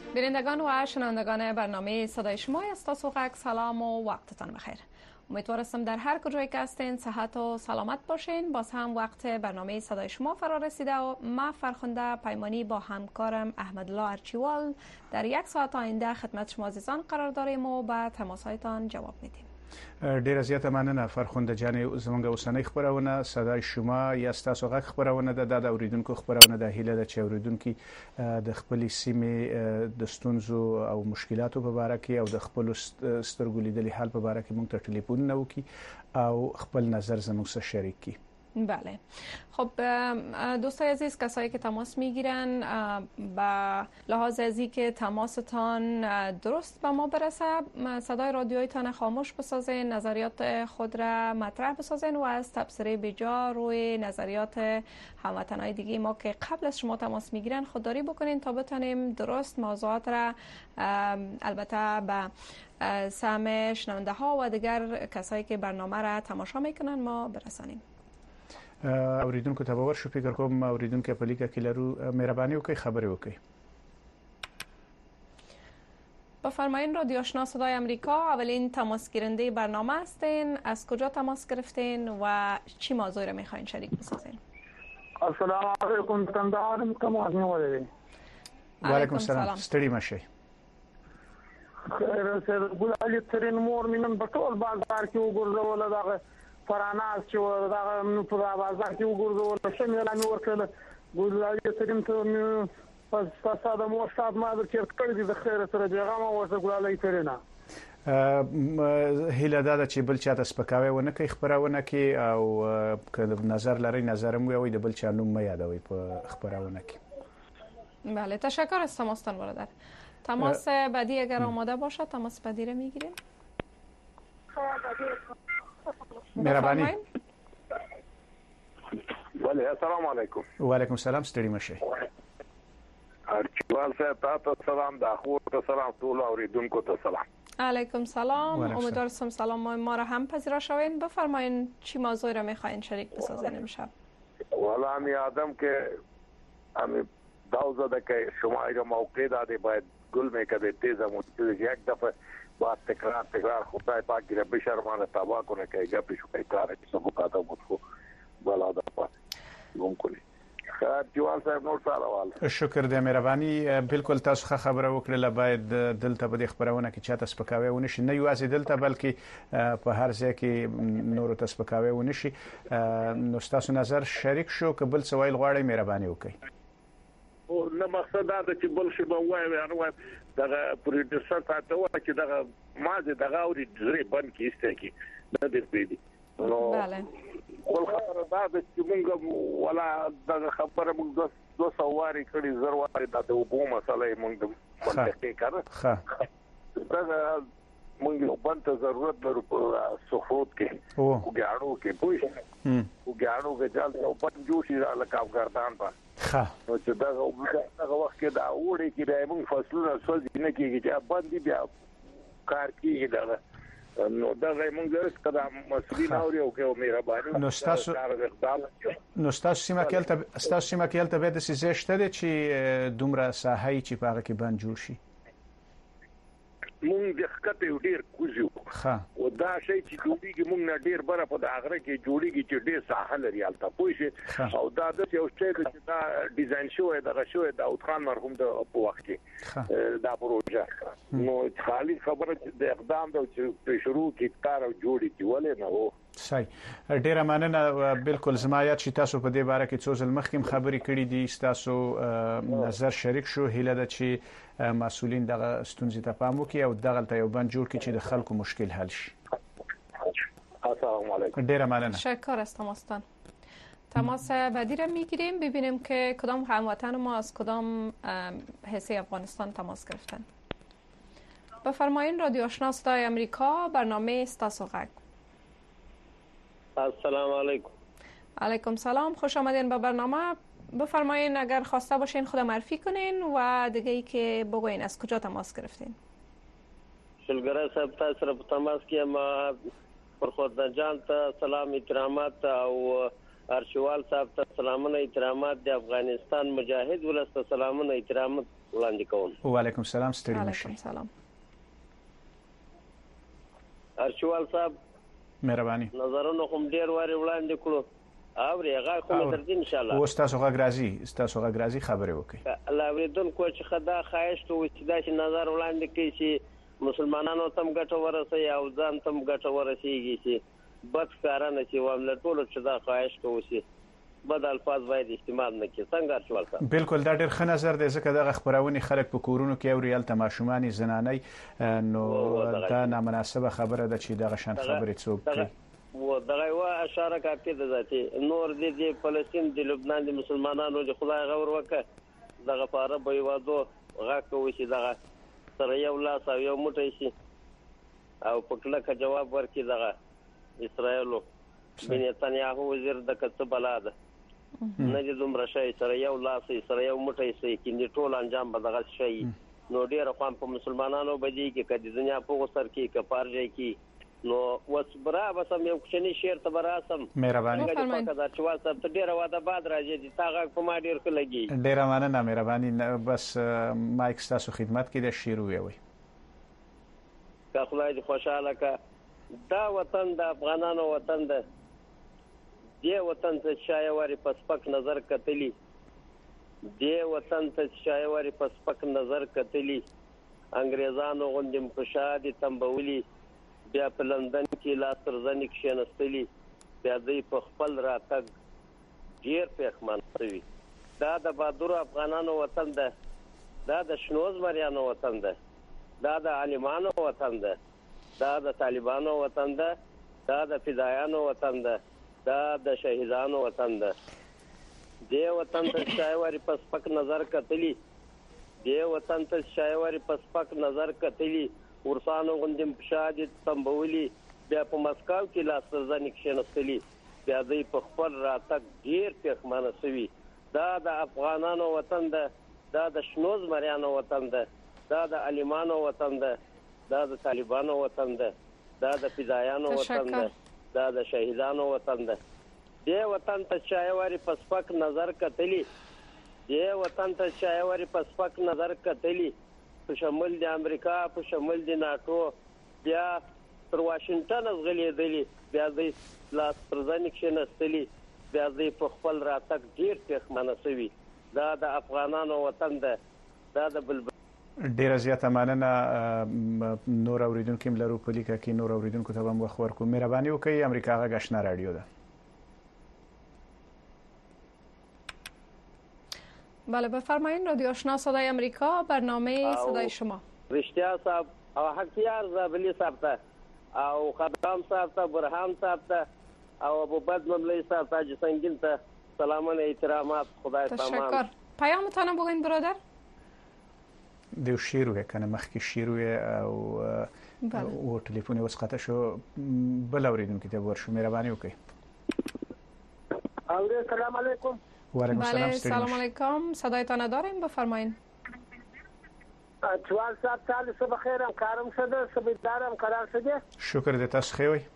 بینندگان و شنوندگان برنامه صدای شما است. سلام و وقتتان بخیر. امیدوار هستم در هر کجای که هستین صحت و سلامت باشین. باز هم وقت برنامه صدای شما فرا رسیده و ما فرخنده پیمانی با همکارم احمدالله ارچیوال در یک ساعت آینده خدمت شما عزیزان قرار داریم و به تماسهایتان جواب میدیم. ډیره زیاته مننه فرخنده جان. زمونږ اوسنۍ خبرونه صدای شما یا ستاسو غږ خبرونه د اوریدونکو خبرونه د هیله د چې اوریدونکو د خپل سیمې د ستونزو او مشکلاتو په اړه کې او د خپل سترګو لیدلي حال په اړه کې موږ ته ټلیفون وکړي او خپل نظر زموږ سره شریک کړي. بله، خب دوستای عزیز، کسایی که تماس میگیرن با لحاظ از اینکه تماستان درست به ما برسه صدای رادیویتان خاموش بسازین، نظریات خود را مطرح بسازین و از تبصره بجا روی نظریات هموطنهای دیگه ما که قبل از شما تماس میگیرن خودداری بکنین تا بتونیم درست موضوعات را البته به سهم شنونده ها و دیگر کسایی که برنامه را تماشا میکنن ما برسانیم. اوریدونکو ته باور شو فکر کوم اوریدونکو په لیکه کې لرو مهرباني وکړئ خبرې وکړئ. بفرمایین رادیو آشنا صدای امریکا اولین تماس گیرنده برنامه هستین. از کجا تماس گرفتین و چی موضوع را میخواین شریک بسازین؟ السلام علیکم کندهار تماس نیولې. و علیکم السلام. ستړي مشئ. خیر سره ګلالي ترين مور مینن په ټول بازار کې وګرځول دغه فراناس چې دا په بازار کې وګورځول چې مې اعلان ورکړل ګلالي ترين ته پس ساده مو شاد ما د چیرته د خیر سره پیغام ورته ګلالي ترين هیله دا چې بل چاته سپکاوي ونه کوي خبرونه کې او که نظر لري نظر مو وي د بل چا نوم یادوي په خبرونه کې. بله، تشکر از تماستان برادر. تماس بعدی اگر آماده باشه تماس بعدی رو میگیریم. مهرباني. بله، السلام علیکم. و علیکم السلام. ستړي مشئ. ارچوال صاحب تاسو سلام، د اخو ته سلام، ټول اوریدونکو ته سلام. علیکم سلام. امیدوارم سلام ما را هم پذیرا شوین. بفرمایین چی موضوع را میخواین شریک بسازین امشب؟ والا می آدم که امی داوزه که شما اگه موقع داده باید گل میکده تیزم یک دفعه باید تکرار خدای پاک رب شرمانه تابع کنه که گپی شو که کاره که سبو کاتا مدخو بلا دا پاس گم کنی. خیر جوال صاحب نور سالوال. شکر دې مهرباني. بالکل تاسو خبره وکړه باید دلته په دې خبرونه کې چاته سپکاوي ونشي، نه یوازې دلته بلکې په هر ځای کې نور ته سپکاوي ونشي. نو تاسو نظر شریک شو که بل سوال غواړئ مهرباني وکړئ. او نه مقصد دا چې بل شي به وایي دغه پروډوسر تاسو وایي چې دغه مازه دغه اوري زری بند کې استه کې نه دې پیډي. بله. ول خبره دا چې موږ ولا دغه خبره موږ 200 واري کړي زرواري د وبو مسله موږ منطقي کړه. ها. دا موږ یو بنت ضرورت لرو په سخوت کې او ګاړو کې پوي او ګاړو کې ځل او پنځو شي لکه افغانستان په ها نو چې دا وخت کې دا وړي کې د موږ فصلونه سوځي نه کېږي چې باندې بیا کار کیږي دا نو دا موږ درس کدا مسؤلین اوري او کې مهرباني نو تاسو سیمه کې البته به د سیزه شته چې دومره ساحه چې په هغه کې بند جوړ شي. مونږ د خکته ډیر کوزیو او دا شی چې جوړیږي مونږ نه ډیر بره په داغره کې جوړیږي چې ډیر ساحل لري البته پوه شي او دا د یو شی چې دا ډیزاین شوی دغه شوی د اوت خان مرحوم د په وخت کې دا پروژه نو خالي خبره د اقدام د شروع کې کار او جوړی دی ولې نه وو. صحیح. ډیره مننه. بالکل زما یاد چې تاسو په دې باره کې څو ځل مخکې خبرې کړې دي، تاسو نظر شریک شو. هیله ده چې مسؤلین دغه ستونزې ته پام وکړي او دغه ته یو بند جوړ کړي چې د خلکو مشکل حل شي. السلام علیکم. ډیره مننه. تشکر از تماستان. تماس بعدی را میگیریم ببینیم که کدام هموطن ما از کدام حصه افغانستان تماس گرفتن. بفرمایین رادیو آشنا صدای امریکا برنامه استاسوغک. السلام علیکم. علیکم سلام. خوش آمدین به برنامه. بفرمایین اگر خواسته باشین خود معرفی کنین و دیگه ای که بگوین از کجا تماس گرفتین. شلګره صاحب تاسو سره په تماس کې ما فرخوردن جان ته سلام احترامات او ارشوال صاحب ته سلامونه احترامات د افغانستان مجاهد ولست سلامونه احترامات وړاندې کوم. وعلیکم السلام ستړي نشئ. علیکم سلام. ارشوال صاحب مهرباني. نظرونه هم ډیر واري وړاندې کړو او هغه کوم تر دې ان شاء الله. اوس تاسو غږ راځي خبرې وکړئ. الله اوریدونکو چې خدا خواهش کوي چې دا نظر وړاندې کړي چې مسلمانانو تم ګټه ورسي او ځان تم ګټه ورسیږي چې بد کارانه چې وامل ټول چې دا خواهش کوي چې بد الفاظ باید استعمال نه کړي. څنګه ارشوال صاحب؟ بالکل دا ډېر ښه نظر دی ځکه دغه خبرونه خلک په کورونو کې او ریال تماشومانی زنانه نو دا نامناسبه خبره ده چې دغه شان خبرې څوک کوي. و دغه وا اشاره کوي د ذاتي نور د فلسطین د لبنان د مسلمانانو د خدای غور وکړه دغه پاره به وادو غا کوي چې دغه سره یو لاس او یو موټی شي او په کله جواب ورکړي دغه اسرائیلو بنیتانیاهو وزیر د کڅ بلاده نه د دومره شي سره یو لاس سره یو موټی شي کې ټول انجام به دغه شي نو ډیر خو په مسلمانانو بدی کې کدي دنیا په سر کې کپارځي کې نو وسبرا وسم یو کښنی شعر ته براسم. مهرباني. دا چې واسه ته ډیر واده بعد راځي چې تاغه کومه ډیر ښه لګي. ډیر مننه مهرباني. بس مایک تاسو خدمت کې د شعر وي. که خدای دې خوشاله کا دا وطن د افغانانو وطن ده. دې وطن ته شایواري پسپک نظر کتلی. دې وطن ته شایواري پسپک نظر کتلی. انګريزانو غوندم خوشادي تنبولي. بیا په لندن کې لاس تر ځنې کښېنستلي بیا دوی په خپل راتګ ډېر پښیمان شوي. دا د بهادرو افغانانو وطن ده. دا د شنو زمریانو وطن ده. دا د عالمانو وطن ده. دا د طالبانو وطن ده. دا د فدایانو وطن ده. دا د شهیدانو وطن ده. دې وطن ته شایواري په سپک نظر کتلی. دې وطن ته شایواري په سپک نظر کتلی. ورسانو غوندم شادي تنبولي بیا په مسکو کې لاس ځنې کښېنستلي بیا دوی په خپل راتګ ډېر پښیمانه شوي. دا د افغانانو وطن ده. دا د شنو زمریانو وطن ده. دا د عالمانو وطن ده. دا د طالبانو وطن ده. دا د فدایانو وطن ده. دا د شهیدانو وطن ده. دې وطن ته شایواري په سپک نظر کتلی. دې وطن ته شایواري په سپک نظر کتلی. په شمول د امریکا په شمول د ناتو بیا تر واشنگټن غلیدلی بیا د لاس پر ځنې کښېنستلي بیا د په خپل راتګ ډېر پښیمانه شوي. دا د افغانانو وطن ده. دا د بلبل. ډیره زیاته مننه. نور اوریدونکو لرو په لیکه کې نور اوریدونکو ته هم وخت ورکو. مهرباني وکړئ. امریکا غږ آشنا رادیو ده. بله بفرمایید. رادیو آشنا صدای امریکا برنامه صدای شما. رشتیا صاحب او حقیار زابلی صاحب ته او خدام صاحب ته برهان صاحب ته او ابو بد مملوی صاحب ته جسنگین ته سلامونه احترامات. خدای پامان. تشکر. پیامتان بگوین برادر. دیو شیر وی کنه مخکې شیر وی او ټلیفون اوس قطع شو. بل اوریدونکو ته ورشو. مهرباني وکړئ. السلام علیکم. وعلیکم السلام. سلام علیکم. صدایتان داریم بفرمایید. چوال صاحب تعالی صبح خیرم کارم شده سبیدارم قرار شده. شکر دې تاسو ښه وئ.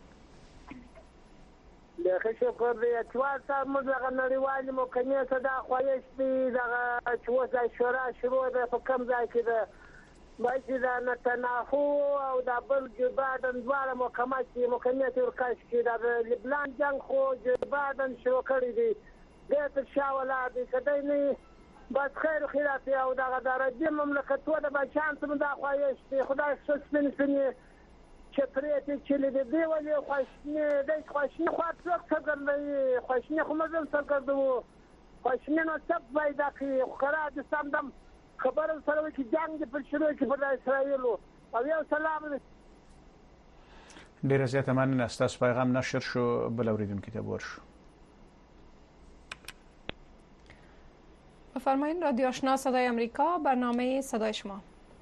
ډېر شکر دی. چوال صاحب موږ هغه نړیوالې محکمې ته دا خواهش دی دغه چې اوس دا شورا شروع ده په کوم ځای کې ده باید چې دا نتنیاهو او دا بل جو بایدن دواړه محکمې ته ورکش کړي. دا د لبنان جنګ خو جو بایدن شروع کړی دی. دې تر شا ولاړ دی که دی نه بس خیر خلاف او دغه د عربي مملکتونو د بچیان ته دا خواهش دی خدای ښه سپین سپینې چترې چې د دې ولې خواشیني دی خواشیني خو څوک څرګندوي خواشیني خو موږ هم څرګندوو خواشیني نو څه پیدا کوي خو قرار د سمدم خبره سره وي چې جنګ دې پر شروع کړي پر اسرائیلو او یو سلام دی. ډېره زیاته مننه. ستاسو پیغام نشر شو. بل اوریدونکي ته ورشو. بفرمایید. رادیو آشنا صدای امریکا برنامه صدای شما.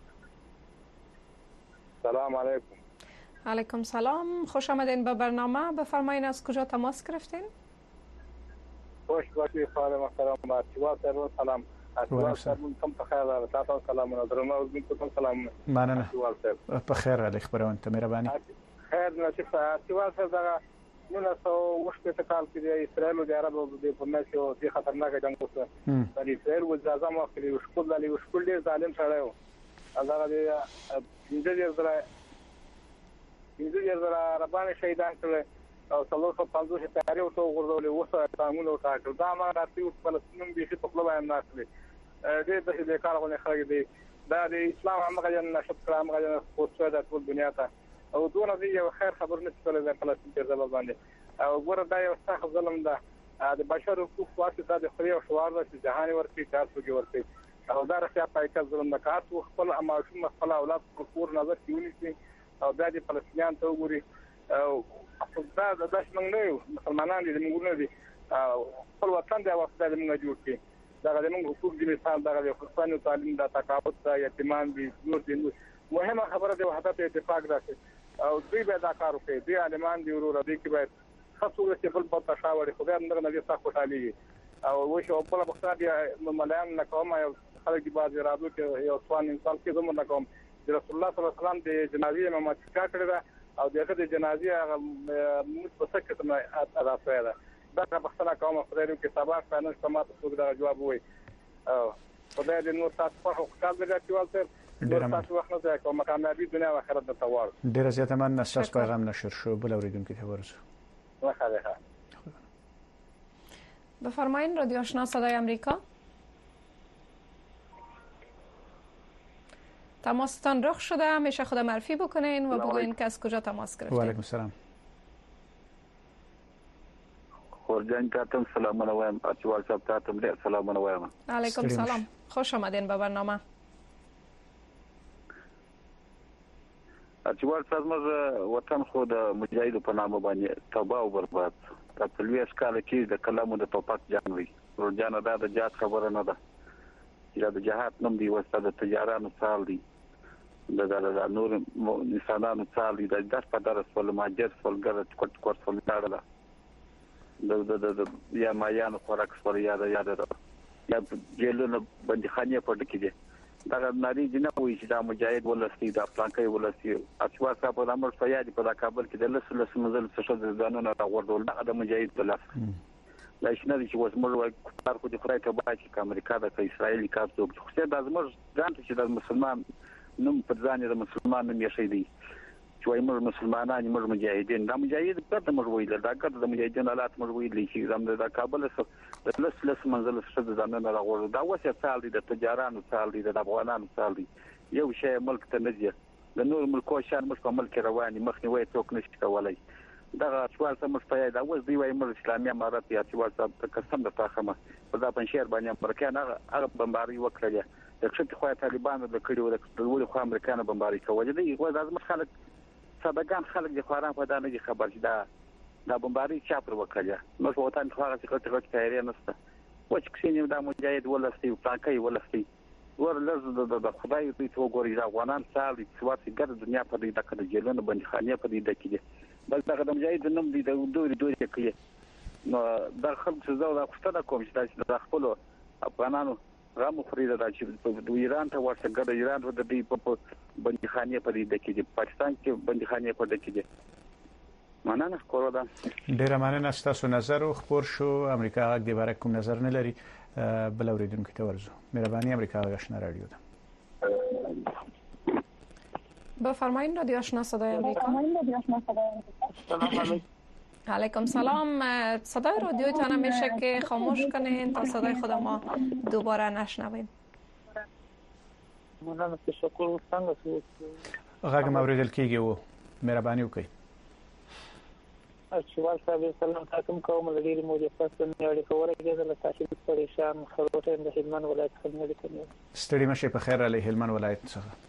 سلام علیکم. علیکم سلام. خوش آمدین به برنامه. بفرمایید از کجا تماس گرفتین؟ خوش باشید خانم محترم. چوال سلام. سلام. تم په خیر راغلی. تاسو سلام درنو اوسئ. سلام. مننه. په خیر راغلی. خبرونه ته مهرباني. خیر نصیب چوال صاحب دا 1900 کال کې د اسرائیل او د عربو د پرناسیو د خطرناک جنگ وسو د اسرائیل وزیر اعظم وکړي وشکول ډیر ظالم سره و هغه د انځور عربان شهیدان کړل او 350 تیاری او تو غردول وسه تعامل او تاکل دا ما راځي فلسطین به په خپل بیان ناکړي دې د کارونه خلک دي دا د اسلام هغه جن نشط کلام هغه پوسټ د ټول دنیا ته او دونه دی یو خیر خبر نه څه د فلسطین په ځای باندې او ګوره دا یو څه ظلم ده د بشر حقوق واسطه د خوري او شوار د جهان ورته تاسو کې ورته او دا رښتیا پایکه ظلم نه کاټ خپل اماشوم خپل اولاد کور نظر کیونی او د فلسطینیان ته وګوري او دا د دښمن نه مسلمانان دي موږ نه دي خپل وطن دی واسطه د موږ جوړ کړي دا د موږ حقوق دي مثال دا د خصوصي تعلیم د تقاعد د یتیمان دي نور دي مهمه خبره د وحدت اتفاق ده او دوی به دا کار کوي دی عالمان دی ورور دي کې باید خاصو چې بل په تشاور خدای موږ نه تاسو خوشالي او وشو په بخښه دي مليان نه کوم یو خلک دی باز رادو کې یو ځوان انسان کې زموږ نه کوم رسول الله صلی الله علیه وسلم د جنازې امامت کړه او دغه د جنازې هغه متفسکه نه ادا شوی ده دا بخښه کوم خدای دې کې سبا فانس سمات څو دا جواب وي او خدای دې نور تاسو په خپل ځای کې والته ډیر زیاته من اساس پیغام نشر شو بل اوریدونکو ته ورسو بفرمایید رادیو آشنا صدای آمریکا تماستان رخ شده همیشه خود معرفی بکنین و بگوین که از کجا تماس گرفتین. و علیکم السلام. خورجان تاتم سلام علیکم اچوال صاحب تاتم ډیر سلام علیکم. علیکم سلام خوش آمدین به برنامه. اچوال صاحب موږ وطن خو د مجاهد په نامه باندې تباہ او برباد په لویس کال کې د کلامو د ټوپک جنگ وی ورجانه دا د جهاد خبره نه ده چې د جهاد نوم دی وسته د تجارانو سال دی د نور انسانانو سال دی د درس په درس ول ماجر فلګر کوټ کوټ فل لاړه د یا مایان خوراک سره یاد یا جیلونه بندخانه پټ کیږي دا ناري جنا وې چې دا مجاهد ولستي دا پلانکې ولستي اچوا صاحب د امر فیاض په کابل کې د لس منزل څخه د ځانونو راغورډول دا مجاهد په لاس لا شنه چې وسمر وای کار خو د خدای ته باید چې امریکا د اسرائیل کار څوک خو څه د ازمر ځان چې د مسلمان نوم په ځان د مسلمان نوم یې شي دی چې وای موږ مسلمانان موږ مجاهدین دا مجاهد په موږ ویل دا کړه د مجاهدین حالات موږ ویل چې زموږ د کابل سره د لس منزل څخه د ځانونو راغورډول دا وسه سال دي د تجارانو سال دي د افغانانو سال دي یو شی ملک ته نه دی د نور ملکو شان مش په ملک رواني مخنیوي څوک نشي کولای دا څوار سم مستعد دا اوس دی وای مر اسلامي امارات یا څوار صاحب قسم د تاخمه په دا پنځیر باندې امریکایان هغه بمباري وکړه د څه خو طالبان د کړي د ولې خو امریکایان بمباري کوي دی خو د خلک سبقان خلک د خوران په دانه کې خبر شي دا بمباري چا پر وکړه نو په وطن خو هغه څه څه تیاری نشته و چې کښینې دا مجاهد ولستي پاکي ولستي ورلز د خدای په تو ګوري دا افغانان سال چې واسي ګر دنیا په دې دغه جیلونه باندې خانه په دې دکې بل دا د مجاهد نوم دی د دوی کوي نو دا خلک څه زو دا خوشاله کوم چې د خپل افغانانو رامو فريده دا چې د ایران ته ورته ګر ایران د دې په باندې خانه په دې دکې پاکستان کې باندې خانه په دکې مننه کوله دا ډیر مننه تاسو نظر خبر شو امریکا غږ دی برای کوم نظر نه لري بل اوریدونکو ته ورزو مهرباني امریکا غږ آشنا رادیو ده بفرمایید رادیو آشنا صدای آمریکا. سلام علیکم. علیکم سلام. صدای رادیوتان میشه که خاموش کنین تا صدای خود ما دوباره نشنویم. مننه تشکر څنګه غږ اوریدل کیږي وو مهرباني وکړئ. اچوال صاحب سلام تاسو کوم لري مو د فاصله اړیکه ورکړه د تاسو پریشان خروټه د هلمند ولایت خدمت کوي. ستړي مشه په خیر علي هلمند ولایت څخه.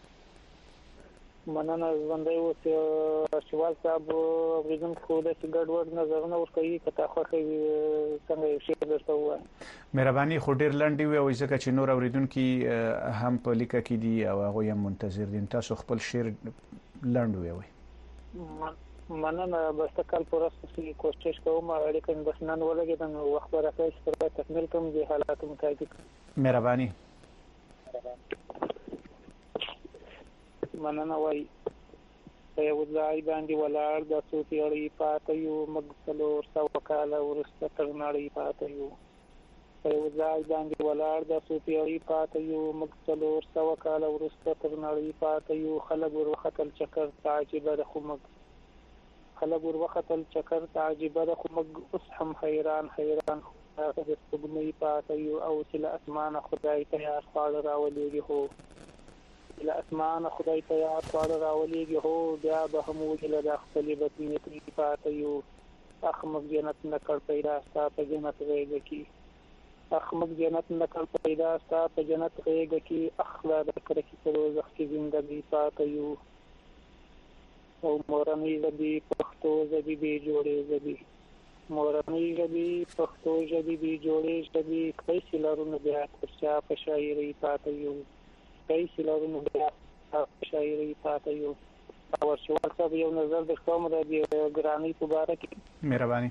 مننه زندای و چې اچوال صاحب ورېدم خو د ګډوډ نظرونه ورکوي کته خو څنګه شي درته وای. مهرباني خو ډیر لنډي وي او ځکه چې نور اوریدونکو هم په لیکه کې دي او هغه هم منتظر دي تاسو خپل شعر لنډ وي. مننه بس کال پرسته کوشش کوم اړیکه بس نن ولګیدم وخت راځي چې تکمیل کوم دي حالات متعدد. مهرباني مننه وای په یو ځای باندې ولاړ د څو پیړۍ پاتې یو موږ 400 کاله وروسته تر نړۍ پاتې یو په یو ځای باندې ولاړ د څو پیړۍ پاتې یو موږ 400 کاله وروسته تر نړۍ پاتې یو خلک ورختل چکر تعجب د خمګ خلک ورختل چکر تعجب د خمګ اوس هم حیران هغه د سپوږمۍ پاتې یو او چې له اسمانه خدای ته یاد خواړه راولېږي هو له اسمانه خدای ته یاد خواړه راولېږي هو بیا به هم وجله د خپلې بطنې پاتې یو اخمق جنت نکړ پیدا ستا په جنت غېږه کې اخمق جنت نکړ پیدا ستا په جنت غېږه کې اخلا د کرکې په دوزخ کې زندګي پاتې یو او مورنۍ ژبې پښتو ژبې بې جوړې ژبې مورنۍ ژبې پښتو ژبې بې جوړې ژبې کیسې لرونه بیا تر چا په شاعرۍ پاتې یو کیسې لرونه بیا په شاعرۍ پاتې یو ورشوال صاحب یو نظر درکوم د ګرانۍ په باره کې مهرباني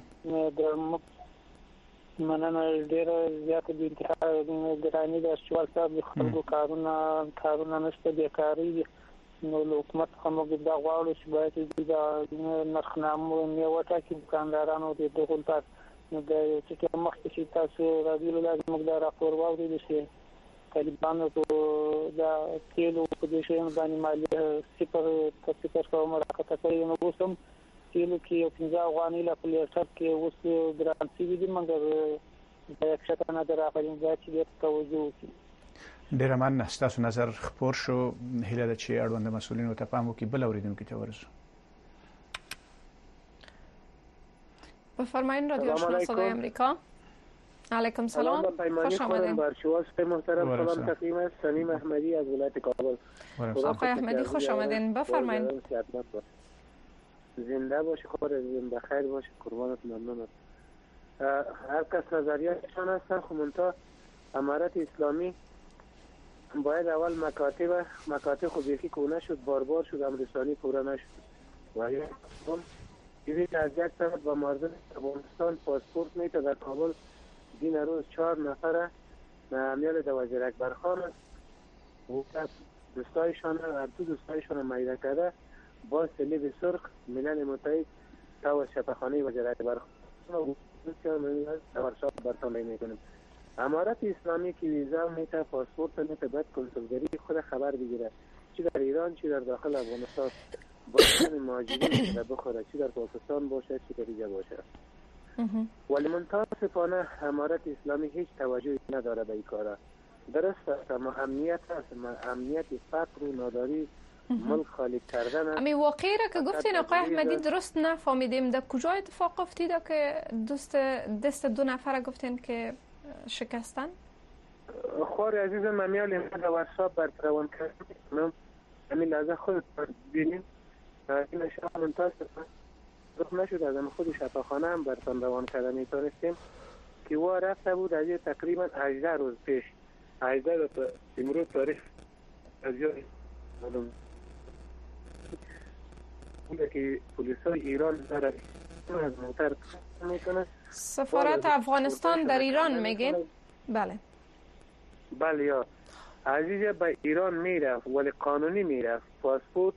مننه ډېره زیاته د انتها ګرانۍ د ورشوال صاحب د خلکو کارونه نشته بیکاري نو حکومت هم دا غواړي چې باید د نرخنامو نیو ټاکي دکاندارانو د دخولات نو د چې مخکې چې تاسو راځي لازم مقدار راپور واوري شي طالبانو ته دا کېلو په دې شی باندې مالی صفر کوم راکته کوي نو وسم کېلو کې 15 افغانۍ لا په لیټر کې اوس ګرانسي دي مګر دا یک شته نه راغلی دا چې توجه وکړي ډیر مننه ستاسو نظر خبر شو هیله ده چې اړوند مسؤلینو ته پام وکړي بل اوریدونکو ته ورسو بفرمایید رادیو آشنا صدای آمریکا علیکم سلام خوش آمدید برشواس محترم سلام تقدیم است سلیم احمدی از ولایت کابل آقای احمدی خوش آمدین بفرمایید زنده باشی خود زنده خیر باشی قربانت ممنونم هر کس نظریاتشان هستن خب منتها امارت اسلامی باید اول مکاتب خود یکی کونه شد بار شد امرسانی پوره نشد و یکی از یک طرف با مردم افغانستان پاسپورت میده در کابل دین روز 4 نفره میال در وزیر اکبر خان و دوستایشان هر دو دوستایشان میده کرده با صلیب سرخ ملل متحد تا شفاخانه وزیر اکبر خان و ورشاب برطانیه میکنیم امارت اسلامی که ویزا میته پاسپورت میته باید کنسولگری خود خبر بگیره چی در ایران چی در داخل افغانستان باید مهاجرین بخوره چی در پاکستان باشه چی در اینجا باشه ولی متاسفانه امارت اسلامی هیچ توجهی نداره به این کارا درست است اما امنیت است امنیت فقر و ناداری ملک خالی کردن امی واقعی را که گفتین آقای احمدی درست نفهمیدیم در کجا اتفاق افتیده که دست 2 نفر گفتین که شکستن؟ خوار عزیزم ممیال این در ورشاب برپروان کردم همین لحظه خود بینیم این اشیاء منتاسب رخ نشد از خود شفاخانه هم برتان روان کردن میتونستیم که او رفته بود از تقریبا 18 روز پیش 18 امروز تاریخ از جای بوده که پلیسای ایران در از موتر میکنه سفارت افغانستان در ایران میگین؟ بله یا عزیزه به ایران میرفت ولی قانونی میرفت پاسپورت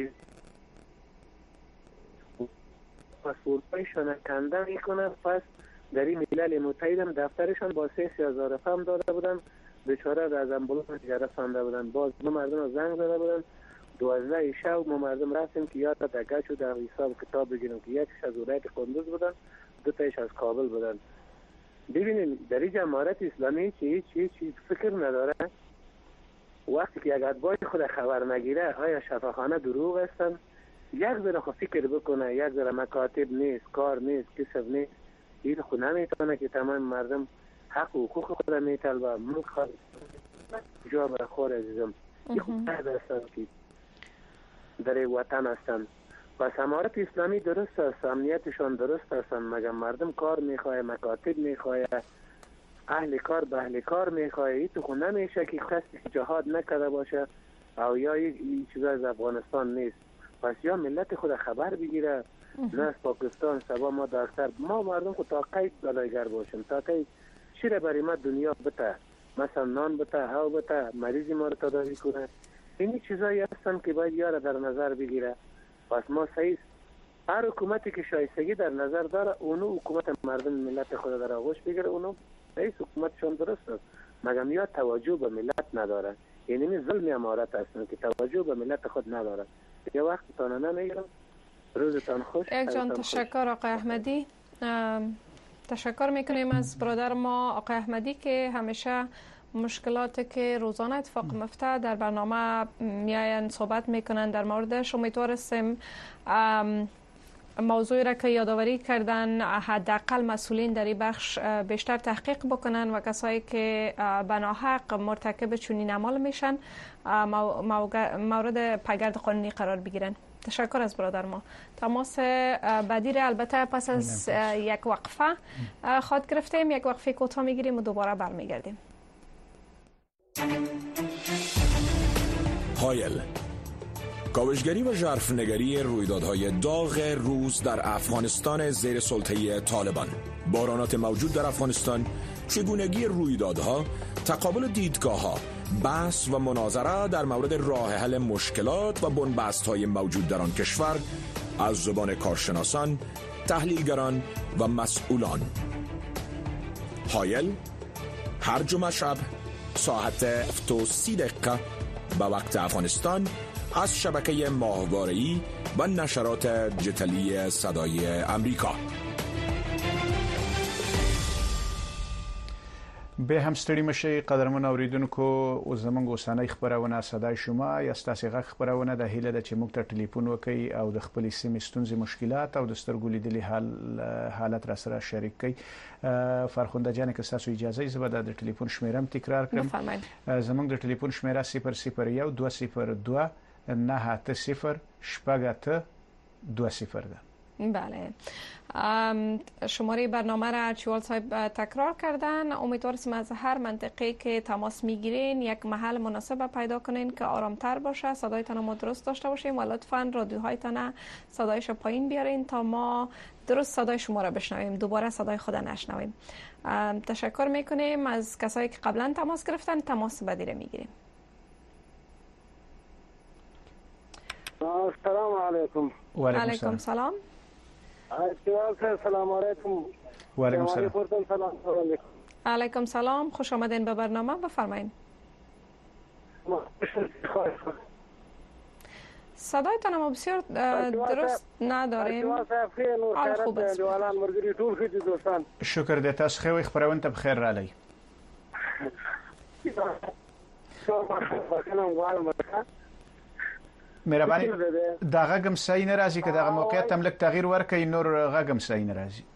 پاسپورتایشان کنده میکنه پس در این ملل متحد هم دفترشان با 3000 فهم داده بودن بیچاره از امبولانس رسانده بودن باز ما مردم زنگ زده بودن 12 شب ما مردم رفتیم که یاد دگه شد در حساب کتاب بگیریم که یکیش از ولایت قندوز بودن 2 تایش از کابل بودن ببینید در این امارت اسلامی هیچ فکر نداره وقتی که یک اتباع خود خبر نگیره آیا شفاخانه دروغ هستن یک ذره خود فکر بکنه یک ذره مکاتب نیست کار نیست کسب نیست این خود نمیتونه که تمام مردم حق و حقوق خود میطلبه ملک خود جا برخور عزیزم این خود هستن که در وطن هستن پس امارت اسلامی درست است امنیتشان درست هستن مگر مردم کار میخواه مکاتب میخواه اهل کار به اهل کار میخواه این تو خود نمیشه که کسی جهاد نکرده باشه او یا این چیز از افغانستان نیست پس یا ملت خود خبر بگیره نه از پاکستان سبا ما دکتر ما مردم خود تا قید بلایگر باشیم تا قید چیره برای ما دنیا بته مثلا نان بته هاو بته مریضی ما رو تداوی کنه اینی چیزایی هستن که باید یاره در نظر بگیره پس ما صحیح هر حکومتی که شایستگی در نظر داره اونو حکومت مردم ملت خود در آغوش بگیره، اونو رئیس حکومتشون درست است، مگر یا توجه به ملت نداره. یعنی این ظلم امارت هستن که توجه به ملت خود نداره. یه وقت تانه نمیگیرم. روزتان خوش. یک جان تشکر آقای احمدی. تشکر میکنیم از برادر ما آقای احمدی که همیشه مشکلاتی که روزانه اتفاق میفته در برنامه میاین صحبت میکنن در موردش. امیدوارستیم موضوعی را که یادآوری کردن حداقل مسئولین در این بخش بیشتر تحقیق بکنن و کسایی که به ناحق مرتکب چنین اعمال میشن مورد پایگرد قانونی قرار بگیرن. تشکر از برادر ما. تماس بعدی را البته پس از یک وقفه خواهد گرفتیم. یک وقفه کوتاه میگیریم و دوباره برمیگردیم. هایل، کاوشگری و ژرفنگری رویدادهای داغ روز در افغانستان زیر سلطه طالبان، بحرانات موجود در افغانستان، چگونگی رویدادها، تقابل دیدگاه‌ها، بحث و مناظره در مورد راه حل مشکلات و بنبست‌های موجود در آن کشور از زبان کارشناسان، تحلیلگران و مسئولان. هایل هر جمعه شب ساعت 7:30 به وقت افغانستان از شبکه ماهواره‌ای و نشرات دیجیتالی صدای امریکا. به هم ستړي مشي قدرمن اوریدونکو او زمونږ اوسنۍ خبرونه صداي شما یا ستاسو غږ خبرونه د هیله د چې موږ ته ټلیفون وکړي او د خپل سیمې ستونزې مشکلات او د سترګو لیدلي حالت را سره شریک کړي. فرخنده جان که تاسو اجازه زه به د ټلیفون شمیرم تکرار کړم. زمونږ د ټلیفون شمیره 001 202 980 820 ده. بله، شماره برنامه را ارچیوال صاحب تکرار کردن. امیدوارم از هر منطقه که تماس میگیرین یک محل مناسب پیدا کنین که آرامتر باشه، صدایتان ما درست داشته باشیم و لطفاً رادیوهایتان صدایش پایین بیارین تا ما درست صدای شما را بشنویم، دوباره صدای خود نشنویم. تشکر میکنیم از کسایی که قبلا تماس گرفتن. تماس بعدی را میگیریم. السلام علیکم. و علیکم سلام. سلام علیکم. و علیکم سلام. علیکم سلام. خوش آمدین به برنامه. بفرمایید. صدایتان ما بسیار درست نداریم. حال خوب است. شکر دې تاسو خو خبرونه ته بخیر را لای. مهرباني دا غږم صحیح نه راځي که دا موقعیت هم لږ تغییر ورکړي نور غږم صحیح نه راځي.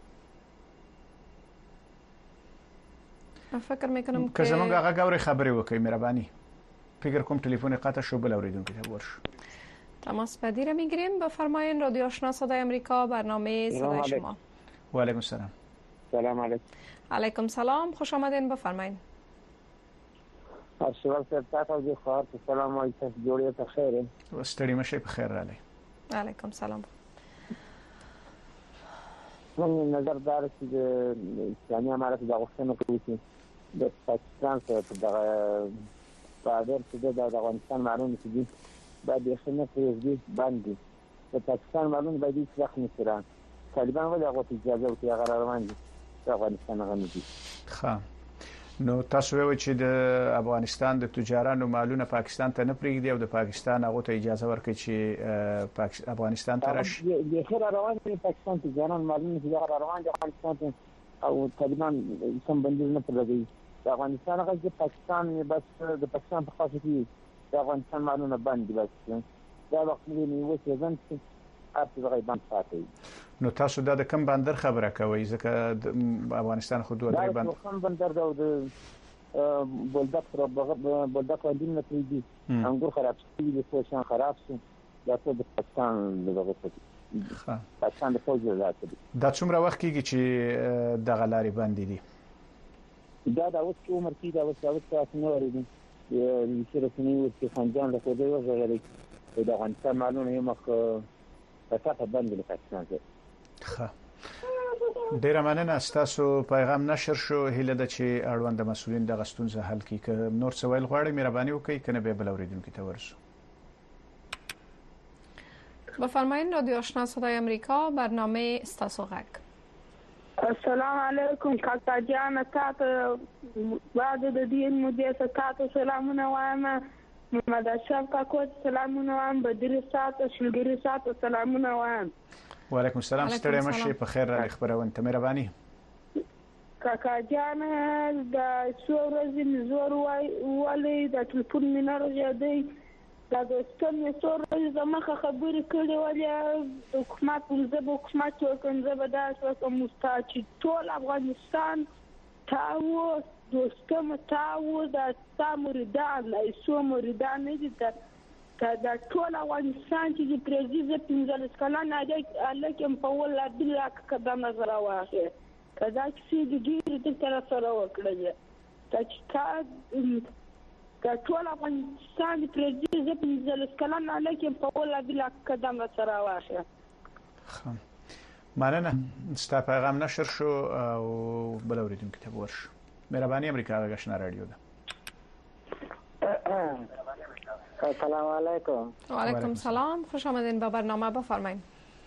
فکر میکنم که زمونږ غږ اوري خبرې وکړي مهرباني. فکر کوم ټلیفون قطع شو بل اوریدونکو ته ورشو. تماس بعدی را میگیریم. بفرمایید. رادیو آشنا صدای امریکا، برنامه صدای شما. و علیکم السلام. سلام علیکم. علیکم سلام. خوش آمدین. بفرمایید. اشوال صاحب تاسو خیر سلام علیکم. جوړه ته خیر. ستړي مشه په خیر را لای. علیکم سلام. من نظر دار چې د اسلامي امارات د غوښتنو کوي چې د پاکستان سره د بادر چې د افغانستان معلومه دي بعد یې څنګه پریږدي باندې د پاکستان معلومه باندې څخه نه سره طالبان ولې هغه اجازه ورکړي هغه روان دي د افغانستان غنځي. ښه نو تاسو وایئ چې د افغانستان د تجارانو مالونه پاکستان ته نه پریږدي او د پاکستان هغه ته اجازه ورکړي چې افغانستان ته راشي. د خیر روان دي پاکستان تجاران مالونه چې روان دي افغانستان او طالبان سم بندیز نه پرېږدي. د افغانستان هغه د پاکستان بس د پاکستان په خاصه کې د افغانستان مالونه باندې بس دا وخت نیو چې ځان چې اته غیبان ساتي. نو تاسو دا د کم بندر خبره کوي ځکه د افغانستان خو دوه درې بندر کم بندر دا د بولدک باندې نه پریږدي. انګور خراب شي د پوشان خراب شي دا ټول د پاکستان دغه څه پاکستان د فوج راځي. دا څومره وخت کېږي چې د غلاري باندې دي؟ دا د اوس عمر کې دا اوس تاسو نه ورېدي چې رسمي چې خنجان له خوده وغیرې د افغانستان معلومه یې مخ پاتې باندې له پاکستان څخه. ښه ډیره مننه. تاسو پیغام نشر شو. هیله ده چې اړوند مسؤلین د غستونزه حل کړي. که نور څه ویل غواړي مهرباني وکړئ کنه به بل اوریدونکو ته ورسو. بفرمایید. رادیو آشنا صدای امریکا، برنامه استاسو غک. السلام علیکم کاکا جان، تاسو بعد د دې مودې تاسو سلامونه وایم. محمد اشرف کاکو سلامونه وایم. بدر سات شلګری سات سلامونه وایم. وعلیکم السلام. ستړي مشه په خیر را خبرونه ته مهرباني. کاکا جان د څورزې نزور وای د ټلیفون منار دی دا د ستنې څورزې زمخه خبرې کړې ولې حکومت ولزب حکومت ورکنځه به دا مستاچ ټول افغانستان تاو دوستم تاو د سامریدان لایسو مریدان دي دا ټول افغانستان چې پرېزیدنت 15 کلن الکم په ولا بلا قدم نظر واخه کدا چې د ډیر د تر سره وکړل تا ټول افغانستان پرېزیدنت 15 کلن الکم په ولا بلا قدم سره واخه. مننه. ستا پیغام نشر شو او بل اوریدونکو ته ورشو. مهرباني. امریکا غشنا رادیو ده. السلام علیکم. و علیکم السلام. خوش آمدین به برنامه. بفرمایید.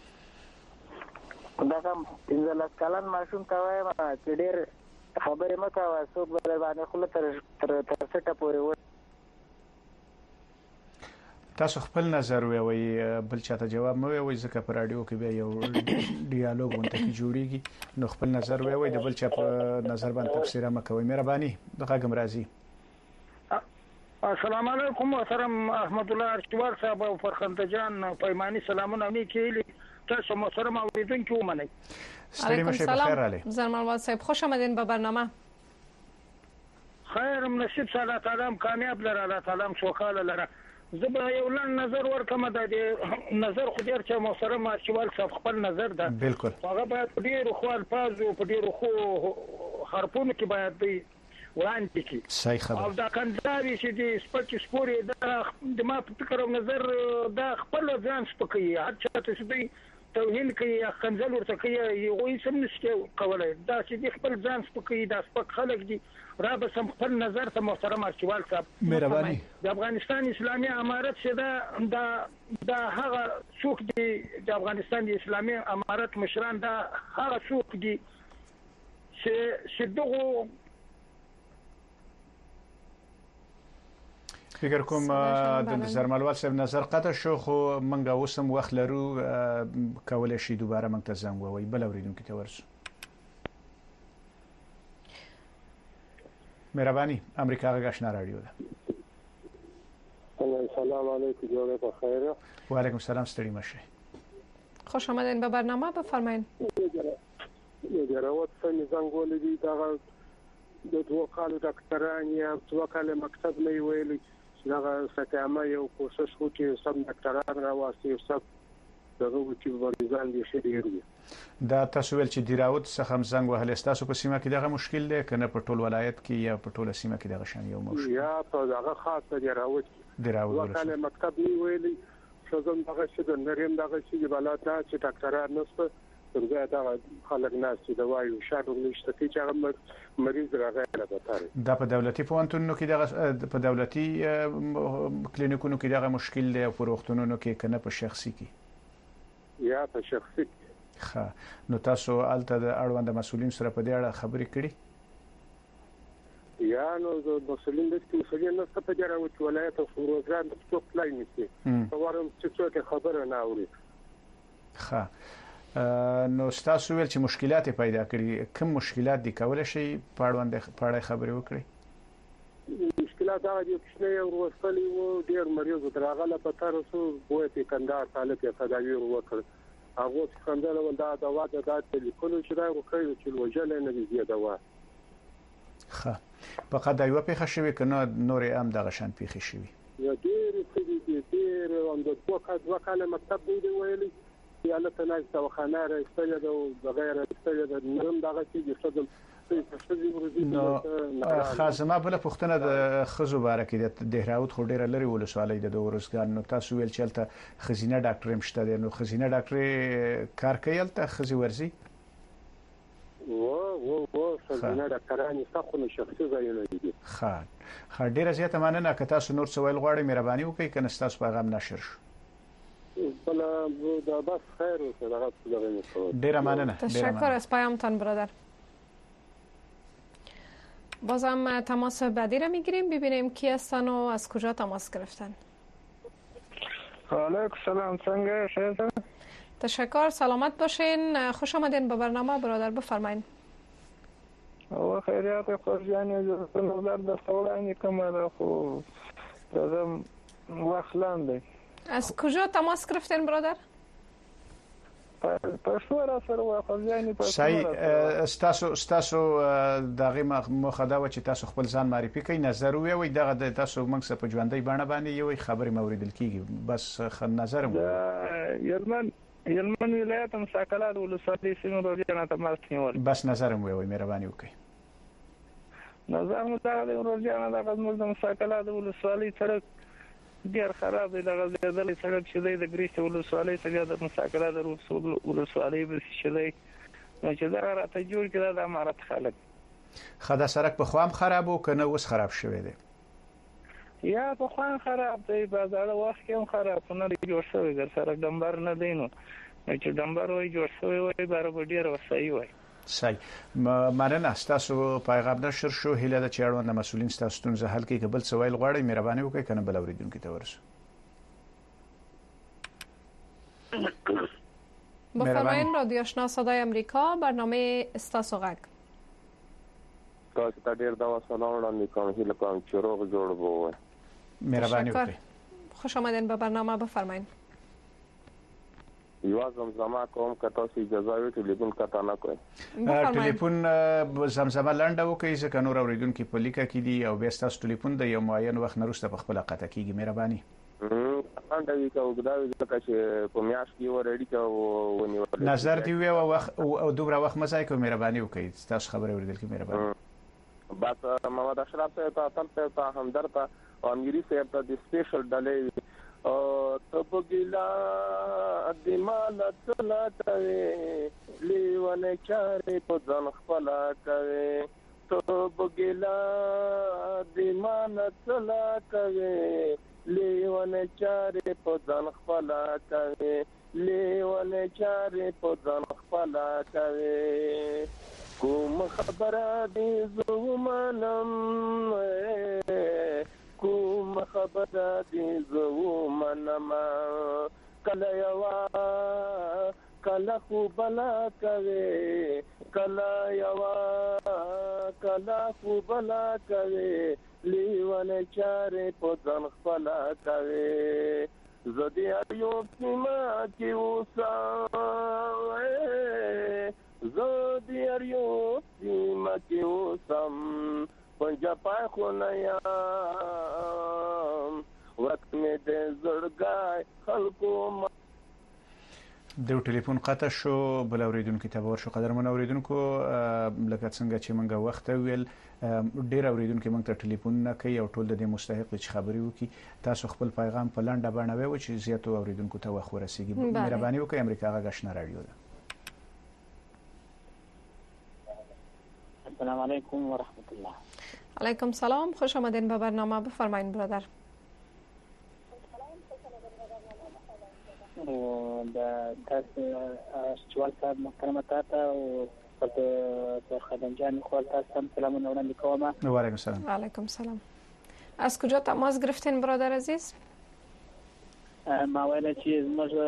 دا پنځه کلن ماشوم ته وایم چې ډېر خبرې مه کوه، څوک به در باندې خوله تر سټه پورې و. تاسو خپل نظر ووایئ، بل چاته جواب مه ووایئ، ځکه په رادیو کې بیا یو ډیالوګ غونډه کې جوړیږي. نو خپل نظر ووایئ، د بل چا په نظر باندې تفسیر مه کوئ. مهرباني. دغه کوم راځي. السلام علیکم. محترم احمد الله ارشوال صاحب او فرخنده جان پیمانی سلامونه می کیلی. تاسو محترم اوریدونکو ومنئ. علیکم السلام. زرمال صاحب خوش آمدین به برنامه. خیرم نصیب الله تعالی کامیاب لره، الله تعالی سوکاله لره. زبر یو لن نظر ورکمه د نظر خو ډیر چې محترم ارشوال صاحب خپل نظر ده. بالکل. هغه باید په ډیرو خو الفاظ او په ډیرو خو حرفونو کې باید دی وړاندې کی. صحیح خبر. او دا کنځاوي چې د سپک سپوري د ما په فکر او نظر دا خپل ځان سپکي، هر چا ته چې توهین کوي یا کنځل ورته کوي یو سم نشته کولای. دا چې خپل ځان سپکي، دا سپک خلک دي. را به سم خپل نظر ته محترم ارشوال صاحب مهرباني. د افغانستان اسلامي امارت چې دا هغه څوک دي، د افغانستان اسلامي امارت مشران دا هغه څوک دي چې دغه فکر کوم د زرمالوال صاحب نظر قطع شو، خو منګه اوسم وخت لرو کولای شي دوباره منګ ته زنګ ووایي. بل اوریدونکو ته ورسو. مهرباني. امریکا غشنا رادیو ده. السلام علیکم. جوړه په خیر. و علیکم السلام. ستړي مشه. خوش آمدین به برنامه. بفرمایید. یو څه زنګول دي دا د دوه کالو ډاکټران یا دوه کال مکتب نه ویلي دا ستامه یو کوشش وکړي سم ډاکټران راوستي سب دغه چې مریضان دي شریږي. دا تاسو ول چې دیراوت څخه هم زنګ وهل تاسو په سیمه کې دغه مشکل دی کنه په ټول ولایت کې یا په ټول سیمه کې دغه شان یو مشکل؟ یا په دغه خاصه دیراوت وکاله مکتب نه ویلي څنګه دغه چې د نریم دغه چې بلاته چې ډاکټران نشته څنګه دا خلک ناس چې دوايي شاډو نشته چې هغه مریض راغلی لپاره. دا په دولتي پوهنتونونو کې دغه په دولتي کلینیکونو کې دغه مشکل دی او په روغتونونو کې کنه په شخصي کې یا په شخصي. ښه. نو تاسو الته د اړوند مسولین سره په دې اړه خبرې کړې؟ یا نو د مسولین د مسولین نه څه په جره او ولایت او روزګار د څوک پلان نشي ورم چې څوک خبره نه اوري. ښه. نو تاسو ویل چې مشکلات پیدا کړي، کوم مشکلات دي کولای شي په اړه خبرې وکړي؟ مشکلات هغه دي چې یو ورسلي وو ډیر مریض دراغله په تاسو وو په کندهار طالب یې تداوی وکړ. هغه څنګه ول دا دوا د ټلیفون چې دا وکړي چې وجل نه دی دوا. ښه. فقط دا یو پیښه شوی کنه نور هم دغه شان پیښه شوی؟ یا ډیر اند دوه کاله مکتب دی ویلي یا له تناز توخانه راځي د غیر استل د نرم دغه چې خدم خاصه بل پښتنه د خزو بارکې د دهراوت خو ډیره لري ولسوالۍ د ورسګان. نو تاسو ویل چلته خزینه ډاکټر مشته دی، نو خزینه ډاکټر کار کوي ته خزي ورزي و خزینه ډاکټران څخه شخصي ځایونه دي. ډیره زیاته مننه که تاسو نور څه ویل غواړئ مهرباني وکړئ کنه تاسو پیغام نشر شو. بل دا بس خیر اوسه دغه څه ډیره مننه. تشکر از پیامتان برادر. بازم تماس بعدی را میگیریم ببینیم کی هستن و از کجا تماس گرفتن. علیکم سلام، څنګه شئ؟ تشکر، سلامت باشین. خوش آمدین به برنامه برادر، بفرمایید. او خیریات خوشیانی نظر در سوالانی کمه خو دادم وقت لنده. از کجا تماس گرفتین برادر؟ پښتو سره وخت پښتو ستاسو دغه مخاده و چې تاسو خپل ځان معرفي کړئ، نظر وي دغه د تاسو موږ څخه په ژوندۍ باندې باندې یو خبرې موریدل کیږي، بس نظر مو. یلمن ولایت مساکلات ولسوالۍ سیمه روزانه تماس نیول، بس نظر مو وي مهرباني وکړئ. نظر مو دا د روزانه د غزمل د مساکلات ولسوالۍ سره ډیر خراب دی. دغه ځای سړک چې دی د ګریشت ولسوالۍ څخه د مساکلات ولسوالۍ به چې دی چې دا راته جوړ کړه د امارت خلک. خدا سړک په خوام خراب او کنه اوس خراب شوی دی؟ یا په خوان خراب دی، بازار وخت کې هم خراب نه دی جوړ شوی، ګر سره ډمبر نه دی نو چې ډمبر وای جوړ شوی وای برابر ډیر وسایي وای. صحیح. مننه. تاسو پیغام نشر شو، هیله د چاړو د مسولین تاسو ستونزه حل کوي. قبل سوال غواړئ مهرباني وکړئ کنه بل اوریدونکو ته ورسو. بفرمایید رادیو آشنا صدای امریکا، برنامه استاسو غږ. تاسو ته ډیر دا سلام وړاندې کوم، هیله کوم چې روغ جوړ وو. مهرباني وکړئ. خوش آمدین به برنامه، بفرمایید. یو زمزمه کوم که تاسو اجازه وي ټلیفون کته نه کوئ. ټلیفون زمزمه لنډه وکړئ ځکه نور اوریدونکو په لیکه کې دي او بیا تاسو ټلیفون د یو معین وخت نه وروسته په خپل قطع کیږي. مهرباني. لنډه وي که اوږده وي ځکه چې په میاشت کې ورېډي که ونیول نظر دی وي او دومره وخت مه ضایع کوئ. مهرباني وکړئ تاسو خبرې اوریدل کې. مهرباني. بس محمد اشرف صاحب ته تل ته همدرد ته او امیري صاحب ته د سپیشل ډلې تبګلا دمال تلا کوي لیونه چارې په ځان خپل کوي، تبګلا دمال تلا کوي لیونه چارې په ځان خپل کوي، لیونه چارې په ځان خپل کوي. کوم خبره دې زو منم، کوم خبره دې زو منم، کله یوا کله خو بلا کوي، کله یوا کله خو بلا کوي، لیونه چارې په ځان خپل کوي. زدي یو سیمه کې اوسم، زدي یو سیمه کې اوسم، پنجاب خو نه یم وخت مې د زړګای خلکو. د ټلیفون قطع شو، بل اوریدونکو ته ورشو. قدرمن اوریدونکو لکه څنګه چې موږ وخت ویل ډیر اوریدونکو موږ ته ټلیفون نه کوي او ټول د دې مستحق چې خبري وکي. تاسو خپل پیغام په لنډه باندې وایو چې زیاتو اوریدونکو ته وخت ورسیږي. مهرباني وکړئ. امریکا غږ آشنا رادیو ده. السلام علیکم و رحمت الله. علیکم سلام، خوش آمدین به برنامه، بفرمایید برادر. د تاسو شوال صاحب محترمه تاسو او د خدمجان خپل تاسو سلامونه وړاندې کوم. و علیکم السلام. علیکم السلام. از کجا تماس گرفتین برادر عزیز؟ ما ویل چې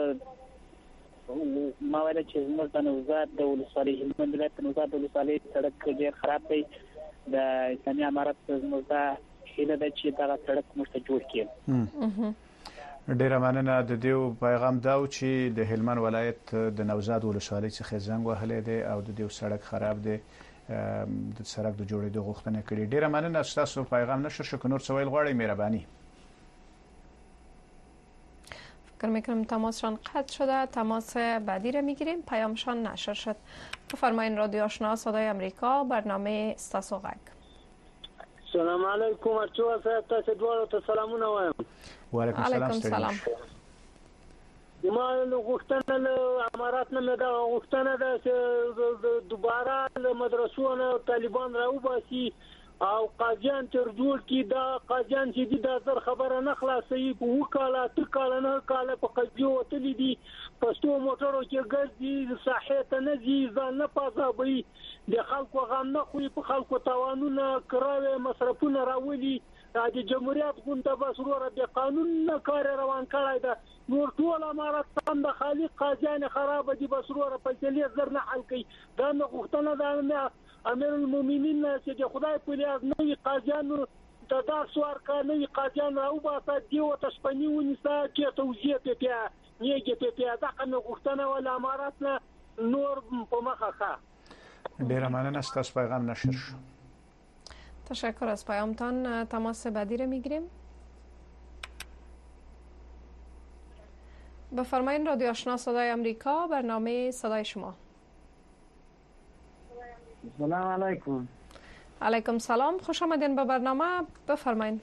زموږ د نوزاد د ولسوالۍ هلمند ولایت نوزاد د ولسوالۍ سړک ډېر خراب دی. د اسلامي امارت زموږ د هیله ده چې دغه سړک موږ ته جوړ کړي. ډیره مننه. د دې پیغام دا چې د هلمند ولایت د نوزاد ولسوالۍ څخه زنګ وهلی دی او د دې سړک خراب دی، د سړک د جوړېدو غوښتنه کړې. ډیره مننه. تاسو پیغام نشر شو، نور سوال غواړئ مهرباني. فکر میکنم تماسشان قطع شده. تماس بعدی را میگیریم. پیامشان نشر شد. بفرمایید رادیو آشنا صدای امریکا، برنامه استاسو غږ. سلام علیکم. ارچو صاحب تاسو دوه ته سلامونه وایم. و علیکم السلام. ما غوښتنه له امارات نه دا غوښتنه ده چې دوباره له مدرسو نه طالبان راوباسي او قاضیان تر جوړ کی دا قاضیان چې دي دا زر خبره نه خلاصي په وکاله تکاله نه کاله په قضیو وتلی دي پښتو موټرو کې ګرځي صحه ته نه دي ځان نه پازابي د خلکو غم نه خو په خلکو توانونه کراوي مصرفونه راولي د جمهوریت غونډه بسروره د قانون نه کار روان کړای دا نور ټول امارات د خالق قاضیان خراب دي بسروره په تلې زر نه حل کوي دا نه غوښتنه ده امیر المؤمنین چې د خدای په لیاز نوې قاضیانو د درس ورکړي قاضیان او باسه دی او تشپنی ونیسه چې توجیه ته نیګه ته دا کنه غوښتنه ولا امارات نه نور په مخه ښه ډیر مننه ستاسو پیغام نشر شو. تشکر از پیامتان. تماس بعدی رو میگیریم. بفرمایید رادیو آشنا صدای امریکا، برنامه صدای شما. سلام علیکم. علیکم سلام، خوش آمدین به برنامه. بفرمایید.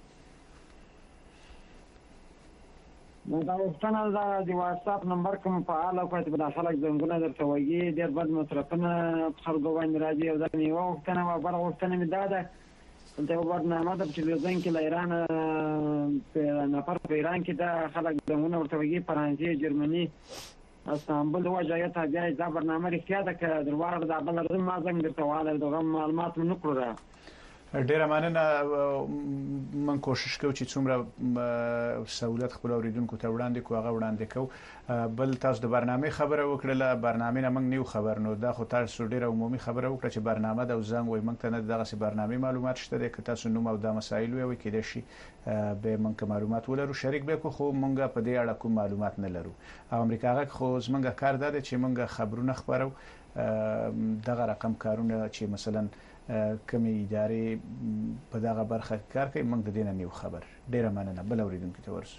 من دا وختونه دا د واتساپ نمبر کوم فعال او کته د خلک زنګونه درته وایي ډېر بد مصرفونه خلکو باندې راځي او دا نیو وختونه او بل وختونه می دا ده د برنامه د تلویزیون کې ایران په نفر په ایران کې دا خلک زنګونه ورته وایي فرانسې جرمني استانبول وجایت بیا دا برنامه رښتیا ده که دروار دا بل رزم ما زنګ درته واله دغه معلومات نه کړو. ډیره مننه. من کوشش کوم چې څومره سہولت خپل اوریدونکو ته وړاندې کوو هغه وړاندې کوو. بل تاسو د برنامه خبره وکړه، برنامه نه موږ نیو خبر نو دا خو تاسو ډیره عمومي خبره وکړه چې برنامه د زنګ وای موږ ته نه دغه سي برنامه معلومات شته که تاسو نوم او د مسایل وي کې د شي به موږ معلومات ولرو شریک به خو موږ په دې اړه کوم معلومات نه لرو. امریکا غږ خو زمونږ کار ده چې موږ خبرونه خبرو دغه رقم کارونه چې مثلا کمی ادارې په دغه برخه کار کوي موږ د دې نه نیو خبر. ډیره مننه. بل اوریدونکو ته ورسو.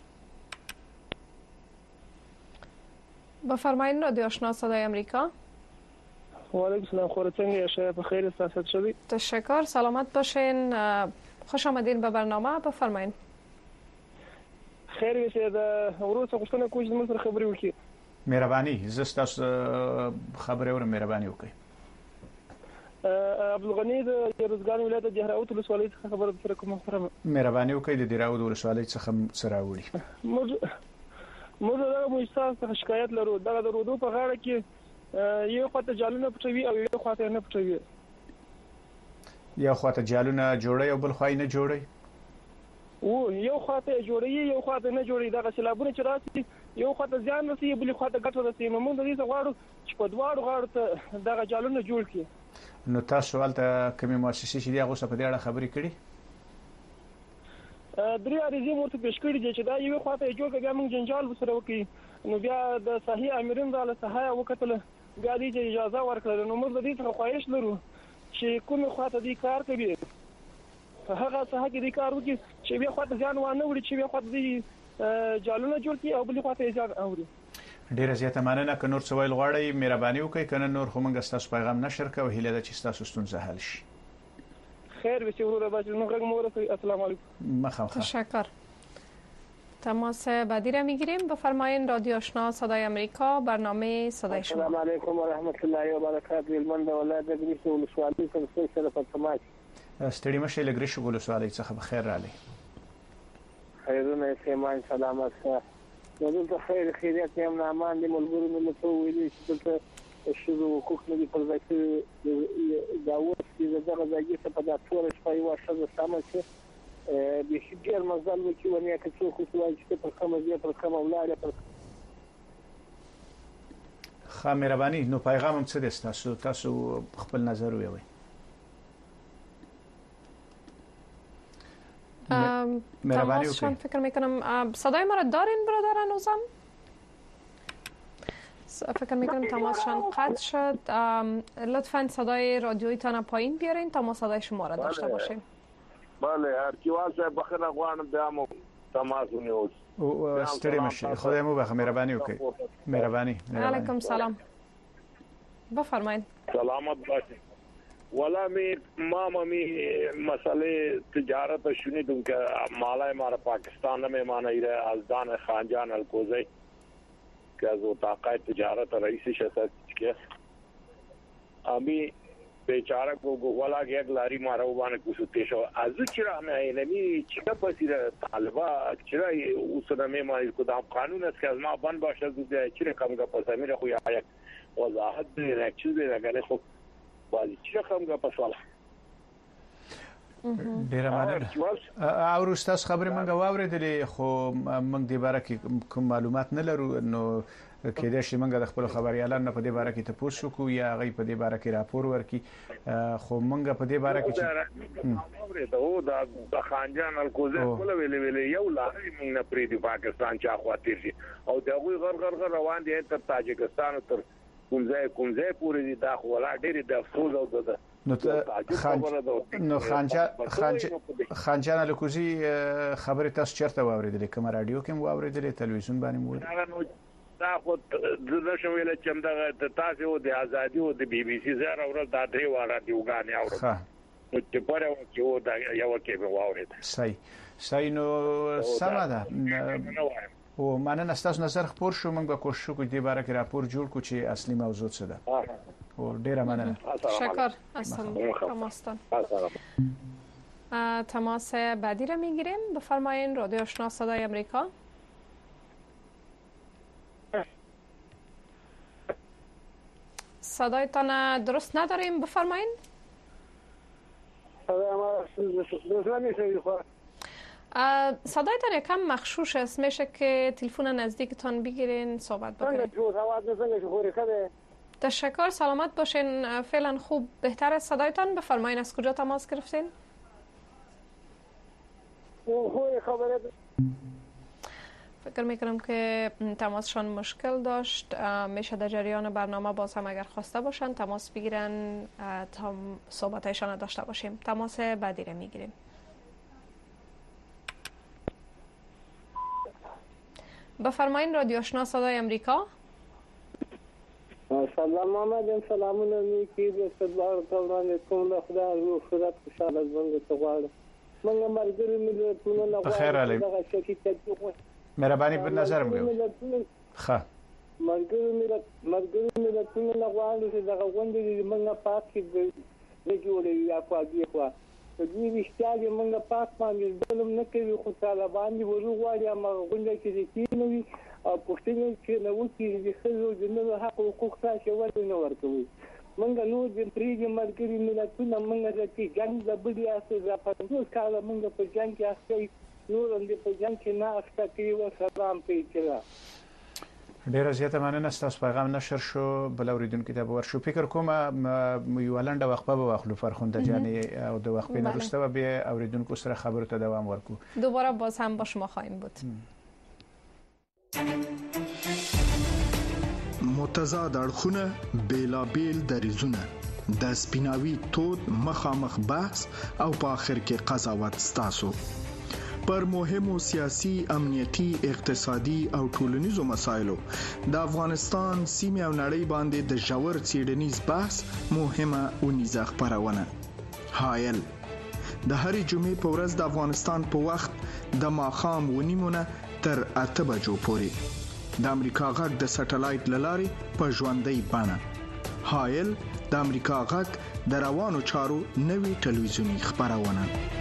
بفرمایید رادیو آشنا صدای امریکا. و علیکم السلام. خورتنگ شب بخیر استاد شبی. تشکر. سلامت باشین. خوش آمدین به برنامه. بفرمایید. خیر وشه دا ورو څه غوښتنه کوم چې موږ سره خبرې وکړي. مهرباني زستا خبرې ور مهرباني وکړئ. عبدالغنی د روزګان ولایت د دهراوت ولسوالۍ څخه خبره سره کوم خبره. مهرباني وکړئ د دهراوت ولسوالۍ څخه سره وړي. موږ دغه مؤسسه څخه شکایت لرو. دغه د رودو په غاړه کې یو خواته جالونه پټوي او یو خواته نه پټوي. یو خواته جالونه جوړي او بل خوای نه جوړي. او یو خواته جوړي یو خواته نه جوړي. دغه سیلابونه چې راځي یو خواته ځان رسي بل خواته ګټه رسي. موږ د دې غواړو چې په دواړو غاړو ته دغه جالونه جوړ کړي. نو تاسو ولته کومه مؤسسه چې دی هغه څه په دې اړه خبرې کړي؟ درې اړیزې مرته پېښ کړي دي چې دا یو خواته جوړ کړي موږ جنجال وسره وکړي. نو بیا د صحیح امرین را له صحه وکتل بیا دې اجازه ورکړه. نو موږ د دې څخه خواهش لرو چې کوم خواته دې کار کوي هغه څه کې دې کار وکړي چې بیا خواته ځان وانه وړي چې بیا خواته دې جالونه جوړ کړي او بل خواته ځان اوري. ډیره زیاته مننه. که نور څه ویل غواړئ مهرباني وکړئ کنه نور خو موږ ستاسو پیغام نشر کوو. هیله ده چې تاسو ستونزه حل شي. خیر وشي وروره باشه. نو غږ مو ورسوي. السلام علیکم. مخالفت. تشکر. تماس بعدی را میگیریم. بفرمایید رادیو آشنا صدای امریکا، برنامه صدای شما. السلام علیکم و رحمت الله و برکاته. المنده ولایت ګریش ولسوالۍ څخه سره په تماس. ستړي مشه لګریش ولسوالۍ څخه بخیر رالی. خیرونه سیمان سلامت. دلته خیر خیریت یم نامان دي ملګرو مې ته ویلي چې دلته شروع حقوق نه دي پر ځای دا اوس چې دغه ځای څخه په دا ټول شپه یو شته سمه چې به ډېر مزل وکړي ونیا که څوک وایي چې پر کومه ځای پر کومه ولاړه پر ښه مهرباني. نو پیغام هم څه دی تاسو خپل نظر ویوي. مهربانی وکړئ. فکر میکنم صدای ما را دارین برادران اوزم. فکر میکنم تماسشان قطع شد. لطفا صدای رادیویتان پایین بیارین تا ما صدای شما را داشته باشیم. بله هرکیوال صاحب بخنه غواړم بیا مو تماس ونیول. ستړي مشه. خدای مو بخیر. مهرباني وکړئ. مهرباني. علیکم سلام. بفرمایید. سلامت باشید. ولا می مسئله تجارت شنیدم که مالای ما پاکستان में माना ही रहा अजदान खानजान अलकोज़ई که از اتاقای تجارت رئیس شخص که امی بیچاره کو ولا یک لاری مارو باندې کوسته شو ازو چیرې مې نمی چې په سیده طالبا چیرې اوسنه مې ما کو د قانون اس که ما بن باشه د چیرې کومه په سمې خو یا وضاحت دې راکړي دې راغله خو والی چې کومه په سوال ډیره مننه او روستاس خبرې مونږ واوریدلې خو مونږ د باره کې کوم معلومات نه لرو نو کېدای شي مونږ د خپل خبريالانو په دې باره کې تاسو کو یا غي په دې باره کې راپور ورکي خو مونږ په دې باره کې اوریدو د خانجان الکوزه کول ویلې یو لاري مونږ نه پری دی پاکستان چا خاطر شي او دا غوي غر روان دي تر تاجکستان تر کومځه پورې دي دا خو ولا ډېر د افسوس او د نو خانجان الکوزي خبره تاسو چیرته واوریدلې کوم رادیو کې واوریدلې تلویزیون باندې مو دا خو د شویل چې موږ تاسو د ازادي او د بي بي سي زره ورځ د درې واره دیوګانې اورو نو چې پاره چې و دا یو کې واورید صحیح نو سماده او مننه تاسو نظر خبر شو موږ به کوشش وکړو د باره کې راپور جوړ کړو چې اصلي موضوع څه ده او ډیره مننه شکر تماس بعدی را میگیریم بفرمایین رادیو آشنا صدای امریکا صدایتان درست نداریم بفرمایین صدایتان یکم مخشوش است میشه که تلفن نزدیکتان بگیرین صحبت بکنین تشکر سلامت باشین فعلا خوب بهتر است صدایتان بفرمایین از کجا تماس گرفتین فکر میکنم که تماسشان مشکل داشت میشه در جریان برنامه باز هم اگر خواسته باشن تماس بگیرن تا صحبتایشان داشته باشیم تماس بعدی را میگیریم بفرمایین رادیو آشنا صدای امریکا سلام محمد سلامونه میکی د صدبار توران کوم له خدای او خدای خوشاله ژوند ته غواړم موږ مرګري ملتونه نه غواړو دغه شکی ته مهرباني په نظر مو ښه مرګري ملتونه نه غواړو چې دغه غونډې موږ پاک کې د جوړې یا پاګي خو د دې وشتاګي موږ پاک باندې ظلم نه کوي خو طالبان دي ورو غواړي موږ غونډې کې دي نو او پښتنې چې نو کې د خلکو د نو حق او حقوق تاسو ولې نه ورکوي موږ نو د پریږي مرګري ملتونه موږ د جنگ د بډیا سره په دې کال موږ په جنگ کې اخلي نور د په جنگ کې نه اخته کوي و سلام پیچلا ډیر زیاته مننه تاسو پیغام نشر شو بل اوریدونکو ته باور شو فکر کوم یو لنډه وقفه به واخلو فرخنده جان او د وقفې نه وروسته به اوریدونکو سره خبرو ته دوام ورکو دوباره باز هم با شما خواهیم بود متضاد اړخونه بیلابیل دریزونه د سپیناوي تود مخامخ بحث او په اخر کې قضاوت ستاسو پر مهمو سیاسي امنیتي اقتصادي او ټولنیزو مسایلو د افغانستان سیمه او نړۍ باندې د ژور څېړنیز بحث مهمه اونیزه خبرونه حایل د هرې جمعې په ورځ د افغانستان په وخت د ماښام ونیمونه تر 8 بجو پورې د امریکا غږ د سټلایټ للارې په ژوندۍ بڼه حایل د امریکا غږ د روانو چارو نوي ټلویزیونی خبرونه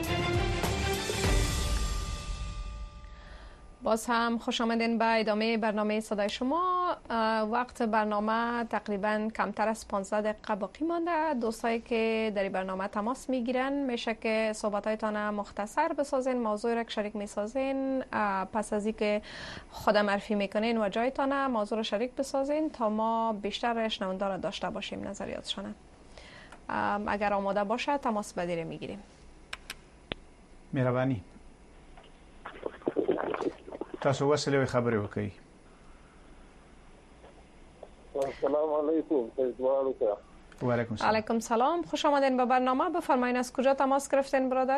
باز هم خوش آمدین به ادامه برنامه صدای شما وقت برنامه تقریبا کمتر از 15 دقیقه باقی مانده دوستایی که در برنامه تماس میگیرن میشه که صحبتایتان مختصر بسازین موضوع را شریک میسازین پس از اینکه خود معرفی میکنین و جایتان موضوع را شریک بسازین تا ما بیشتر شنونده را داشته باشیم نظریاتشان اگر آماده باشه تماس بعدی میگیریم مهربانی تاسو وسیله خبرې وکړئ السلام علیکم وعلیکم السلام علیکم سلام خوش آمدین به برنامه بفرمایید از کجا تماس گرفتین برادر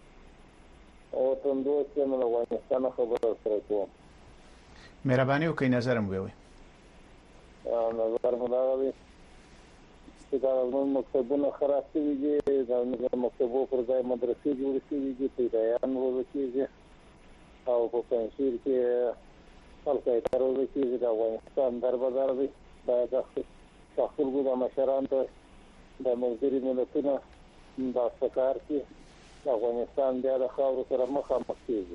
وطن دوست من افغانستان خبر سره کوم مهرباني وکړئ نظرم ویوي نظر مداوي چې دا مکتبونه خراب شوي دي دا مکتبو پر ځای مدرسې جوړې شوي دي پیدایان وکړي او په پنځیر کې خلک یې کارول چې د افغانستان دربار دی دا د خپلو د مشران ته د ملګري ملتونو د سفر کې افغانستان بیا د خاورو سره مخامخ کیږي.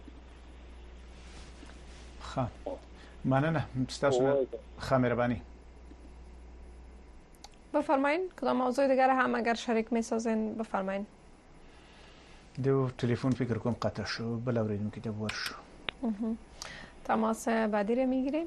ښه مننه ستاسو ښه مهربانی. بفرمایین کدام موضوع دیگر هم اگر شریک میسازین بفرمایین. دو تلفن فکر کنم قطع شو بل اوریدونکو ته ورشو. تماس بعدی رو میگیریم.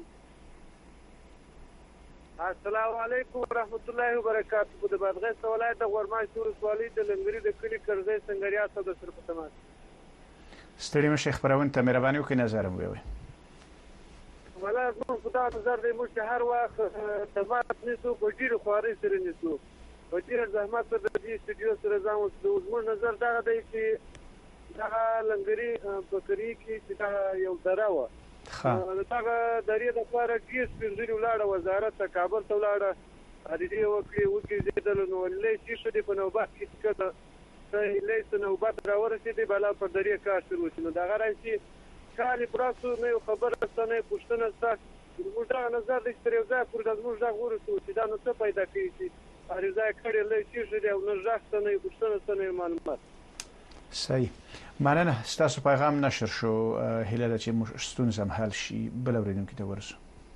السلام علیکم ورحمت الله وبرکاته. د بادغیس ولایت د غورمای سور سوالي د لنګری د کلی کرزی سنگریا سره د سر په تماس. ستړي مشه خبرونه ته مهرباني وکړئ نظر مو وي. ولا زموږ په دا نظر دی موږ هر وخت تبات نسو په ډیرو خواري سره نسو په ډیر زحمت د دې استودیو سره ځم. زموږ نظر دا دی چې دا لنګری په کری کې چې دا یو دره و دا درې د لپاره کیس پنځوري ولاړه وزارت کابل ته ولاړه اړیدي وکړي د نو لې چې په نوبات کې کده لې نوبات راورسېدي بلا په درې کار شروع شو. دا غواړي چې کالي پراسو نه خبره ستنه پښتنه ستاسو موږ دا نظر د استریوزا پر د موږ دا ورسو چې دا نو څه پیدا کیږي اړیزا کړي لې چې دا نو ځاستنه پښتنه ستنه معلومات. صحیح مننه ستاسو پیغام نشر شو. هیله ده چې ستونزه هم حل شي. بل اوریدونکو ته ورسو.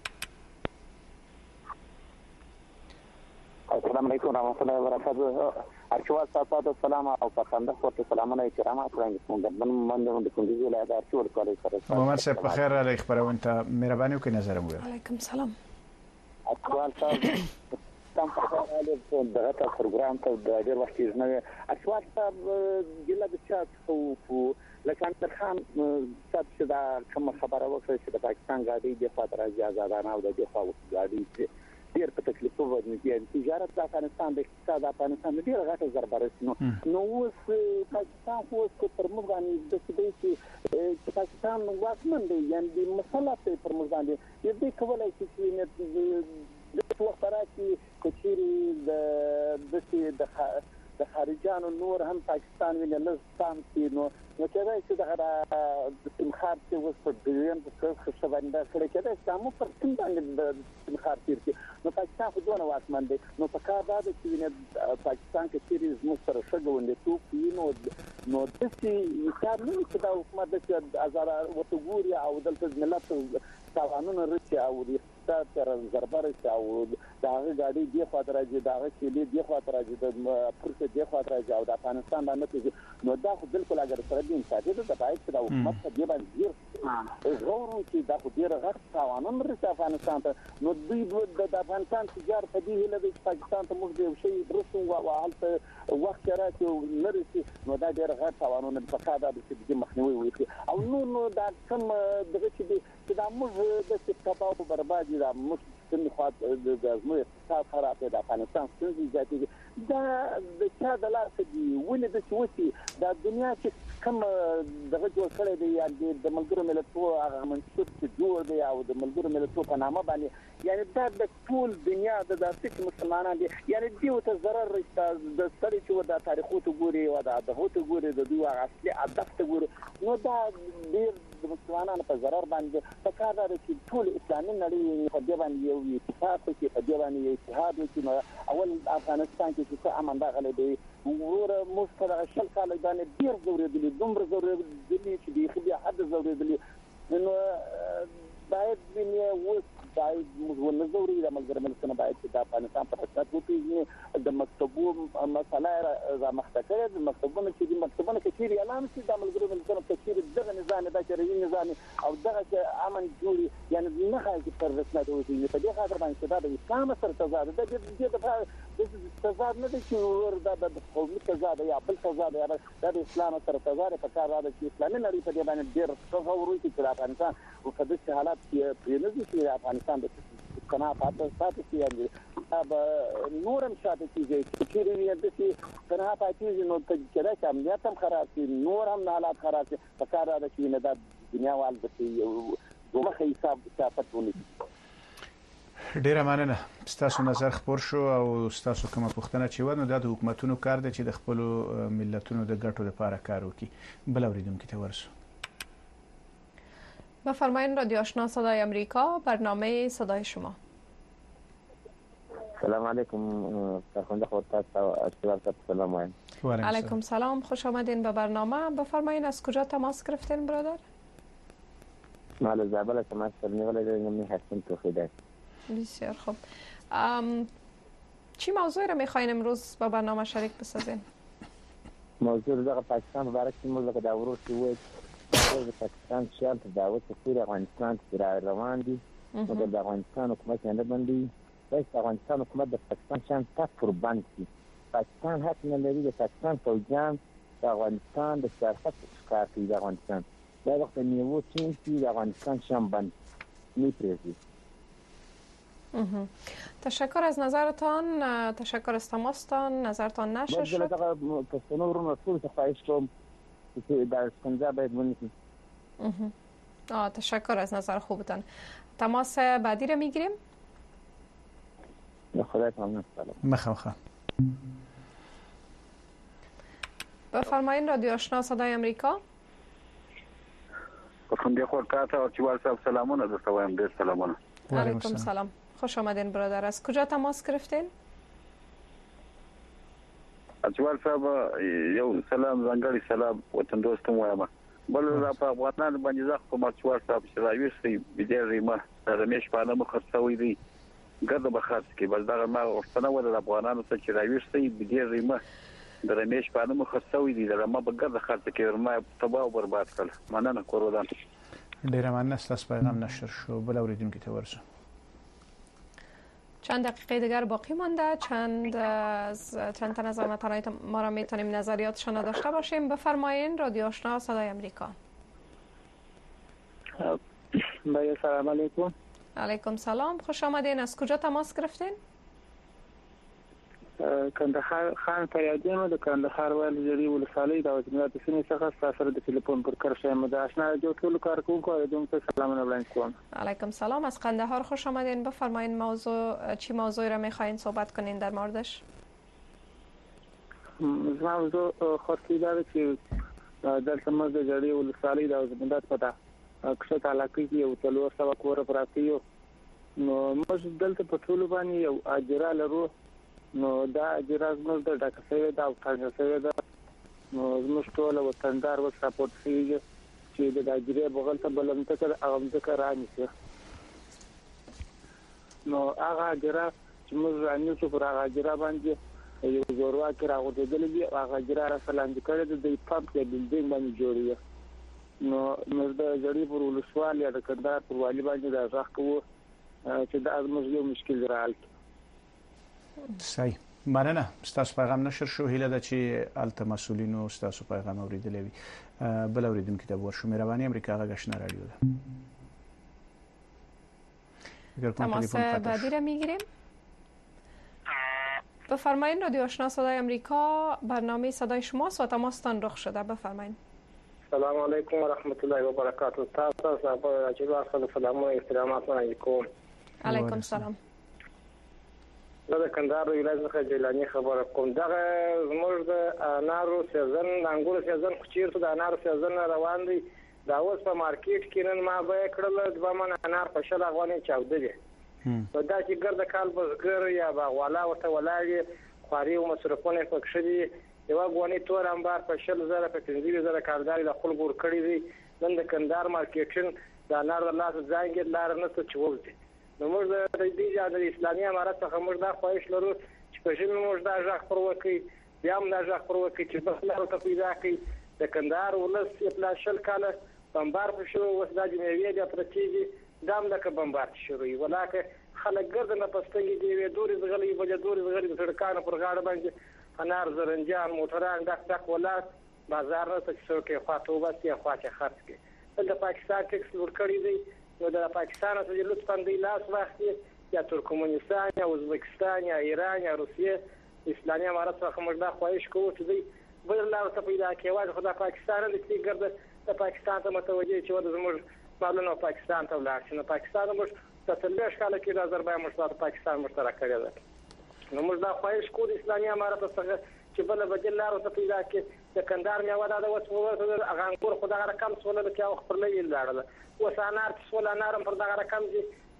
السلام علیکم ورحمۃ اللہ وبرکاتہ. ارچوال صاحب سلام او پخنده خو سلامونه کرامات راځم من د کندوز ولایت ارچوال کولای سره. محمد صاحب په خیر علی خبرونه ته مهرباني وکړئ نظر مو. علیکم سلام. ارچوال صاحب تم په حاله دغه پروګرام ته د ډیر وخت نه ارچوال صاحب ګله د چات خو لکه خان صاحب چې دا کوم خبره وکړه چې د پاکستان غاډي د فاتره آزادانه او د دفاع غاډي ډیر په تکلیف ورنږدې دي. تجارت د افغانستان د اقتصاد افغانستان ډیر غټه ضربه رسېنو نو اوس پاکستان خو پر موږ باندې د دې چې پاکستان واکمن دی یعنی د مسلط پر موږ باندې یوه کولای شي چې د وخت راځي چې د خارجانو نور هم پاکستان ویني لستان کې نو کېدای شي د تمخار چې اوس په بلین په خښبنده کړي کېدای شي مو پر څنګه باندې د تمخار تیر کې نو پاکستان خو دونه واکمن دی نو په کار دا چې پاکستان کې چې زموږ سره شګوندې توپ نو د څه کار نه چې دا حکومت د آزاد وټګوري او د ملت قانون رچ او د اقتصاد تر ضربه رچ او داغه غاډي دی خاطر راځي داغه کلی دی خاطر راځي د پرته دی خاطر راځي او د افغانستان باندې نو دا خو بالکل اگر سره دین ساتي د پای چې د حکومت په دی باندې غوړو چې دا خو ډیر غټ قانون رچ افغانستان ته نو دوی د افغانستان تجارت په دی هله د پاکستان ته موږ یو شی رسو او حالت وخت راځي نرسي نو دا ډیر غټ قانون په خاطر د مخنیوي وکړي او نو دا کوم دغه چې دا موږ د تباہ او بربادي دا مستند خاط د ازمو اقتصاد خراب دی د افغانستان څنګه ځاتې دا د چا د لاس دی ولې د چوتي د دنیا چې کوم دغه جوړ کړی دی یعنی د ملګرو ملتونو هغه منشور چې جوړ دی او د ملګرو ملتونو په نامه باندې یعنی دا د ټول دنیا د داسې مسلمانان دي یعنی دیو ته ضرر رستا د ستړي چې د تاریخو ته ګوري او د هوته ګوري د دوی اصلي هدف ته ګوري نو دا ډیر د مسلمانانو په ضرر باندې په کار دا چې ټول اسلامي نړۍ په دې باندې یو اتفاق کې په دې باندې اتحاد وکړي اول افغانستان کې چې امن راغلی دی ورور مستر شل کال باندې ډیر ضروري دومره ضروري دي چې د خبي حد ضروري نو باید دنیا وس باید موږ ضروري د ملګرو ملتونو باید چې د افغانستان په حساب وکړي د مکتبو مسله را مخته د مکتبونو کې اعلان شي د ملګرو ملتونو کې دغه نظام د چرېوي نظام او دغه امن جوړي یعنی نه خاصه پر رسمت وځي په دې خاطر باندې دا د اسلام سره تضاد د دې تضاد نه دي چې وردا د قومي تضاد یا بل تضاد یا د اسلام سره تضاد په کار راځي چې اسلامي نړۍ په دې باندې ډېر تصور کوي چې افغانستان او په دې حالات کې پرېنځي چې افغانستان د کنا پاتې کیږي اب نورم شاته کیږي چې ریوی د چې کنا پاتې نو ته کړه چې امنیت هم خراب شي نور هم حالات خراب شي په کار راځي چې نه د دنیا وال د یو دوه حساب صفاتونه ډیره مننه ستاسو نظر خبر شو او ستاسو کومه پوښتنه چې ونه د حکومتونو کار دی چې د خپل ملتونو د ګټو لپاره کار وکړي بل اوریدونکو ته ورسو. بفرمایید رادیو آشنا صدای امریکا برنامه صدای شما. سلام علیکم فرخنده خودت و سلام علیکم. علیکم سلام، خوش آمدین به برنامه. بفرمایید از کجا تماس گرفتین برادر؟ مال زابل تماس کردیم ولی نمی هستیم توخیده. بسیار خوب. چی موضوعی را میخواین امروز با برنامه شریک بسازین؟ موضوع دغه پاکستان مبارک موږ د اورو چې وې د پاکستان شال د دعوت پر افغانستان پر روان دي مګر د افغانستان حکومت نه باندې د افغانستان حکومت د پاکستان شان تاسو باندې دي. پاکستان حق نه لري د پاکستان فوجان د افغانستان د سیاست ښکار کوي. د افغانستان دا وخت نیو چې د افغانستان شان باندې میپریزي. تشکر از نظرتان، تشکر از تماستان، نظرتان نشر شد. پښتنو ورونو ټول ته خواهش کوم چې در اسکنجا باید ونیسید. تشکر از نظر خوبتان. تماس بعدی را میگیریم. خدا تمام سلام. مخوخه. بفرمایید رادیو آشنا صدای امریکا. فرخنده خودت و چوال صاحب سلامونه درته وایم. ډیر سلامونه. علیکم سلام. خوش آمدین برادر. از کجا تماس گرفتین؟ اجوال صاحب یو سلام ځانګړی سلام وطن دوستم وایم. بل را په افغانستان باندې ځخ کوم اجوال صاحب چې راويستي بيدې ریمه رمیش پانه مخرڅوي دي ګرد بخاط کې بل دا ما ورته ول افغانانو ته چې راويستي بيدې ریمه د رمیش پانه مخرڅوي دي دا ما په ګرد خاط کې ما تباہ او برباد کړ. مننه کورودان. ډیر مننه. ستاسو پیغام نشر شو. بل اوریدونکو ته ورسو. چند دقیقه دیگر باقی مانده. چند تا نظر متنای ما را میتونیم نظریاتشان داشته باشیم. بفرمایین رادیو آشنا صدای امریکا. سلام علیکم. علیکم سلام، خوش آمدین. از کجا تماس گرفتین؟ کندهار خان فریادی د کندهار ولایت ولسوالۍ د وزارت سیمې څخه تاسو د تلیفون پر کرښه مده آشنا جو ټول کارکونکو ته سلامونه وړاندې کوم. علیکم سلام، از قندهار خوش آمدین. بفرمایید چی موضوعی را میخواین صحبت کنین در موردش؟ موضوع خاصی داره که در سمز جری ولسوالۍ د وزارت په کښه علاقې کې یو څلور سو کور پراته یو نو موږ دلته په ټول باندې یو اجرا لرو. نو دا اجراز موږ د ډاکټر دا او څنګه دا نو موږ ټول وطندار و سپورټ کیږي چې د اجرا بغل ته بلنته کړ هغه ذکر رانیسه. نو هغه اجرا چې موږ رانیسو پر هغه اجرا باندې یو زوروا کې راغونډل دي. هغه اجرا را سلاند کړی د پمپ کې بلډینګ باندې جوړیږي. نو موږ د جری پر ولسوال یا د کندهار پر والی باندې دا ځخ کوو چې دا موږ یو مشکل راال. صحیح. مننه. ستاسو پیغام نشر شو. هیله ده چې الته مسؤلینو ستاسو پیغام اوریدلی وي. بل اوریدونکو ته ورشو. مهرباني امریکا غږ رادیو ده. تماس بعدی را میگیریم. بفرمایید رادیو آشنا صدای امریکا، برنامه صدای شماست و تماستان رخ شده. بفرمایید. سلام علیکم و رحمت الله و برکاته. تاسو صاحب اجازه سلام و احترامات علیکم. علیکم سلام. د کندهار ولایت څخه جیلانی خبره کوم. دغه زموږ د انارو سیزن انګور سیزن خو چیرته د انارو سیزن روان دی. دا اوس په مارکیټ کې نن ما به کړل د من انار په شل افغاني چاوده دي. په دا چې ګرد کال بزګر یا باغوالا ورته ولاړي خواري او مصرفونه پکښ دي. یو غونی تور انبار په شل زره په 15000 کارګار د خپل ګور کړی دي. نن د کندهار مارکیټن د انار د لاس ځانګړي لار نه څه چوبدي. نو موږ د دې د اسلامي امارت څخه موږ دا خواهش لرو چې په ژوند موږ دا ځخ پر وکي بیا هم دا ځخ پر وکي چې بس لارو ته پیدا کړي. د کندهار ولس اطلاع شل کاله بمبار په شو وس د جمعیت د پرتیږي دام لکه بمبار شروعي ولکه خلک ګرد نه پستګي دی وې دوري زغلي بجه دوري زغلي د سړکانو پر غاړه باندې انار زرنجان موټران ډک ولات بازار ته څوکې خاطو بس یا خاطه خرڅ کې د پاکستان ټیکس ورکړي دی. نو د پاکستان څخه لطفاً دی لاس واخلي یا ترکمنستان یا ازبکستان یا ایران یا روسیه اسلامي امارت څخه موږ دا خواهش کوو چې دی بل لار ته پیدا کېوای خو د پاکستان د چې ګرځي د پاکستان ته متوجه چې د زموږ مالونو پاکستان ته ولاړ شي. نو پاکستان موږ ته تلش کاله کې د آذربایجان مشترک پاکستان مشترک کړی دی. نو موږ دا خواهش کوو د اسلامي امارت څخه چې بل بدل لار ته پیدا کې د کندهار میوه دا د وسوله د اغانګور خدای رقم سوله کې او خپل لې لاړه وسانار سوله نارم پر دغه رقم دي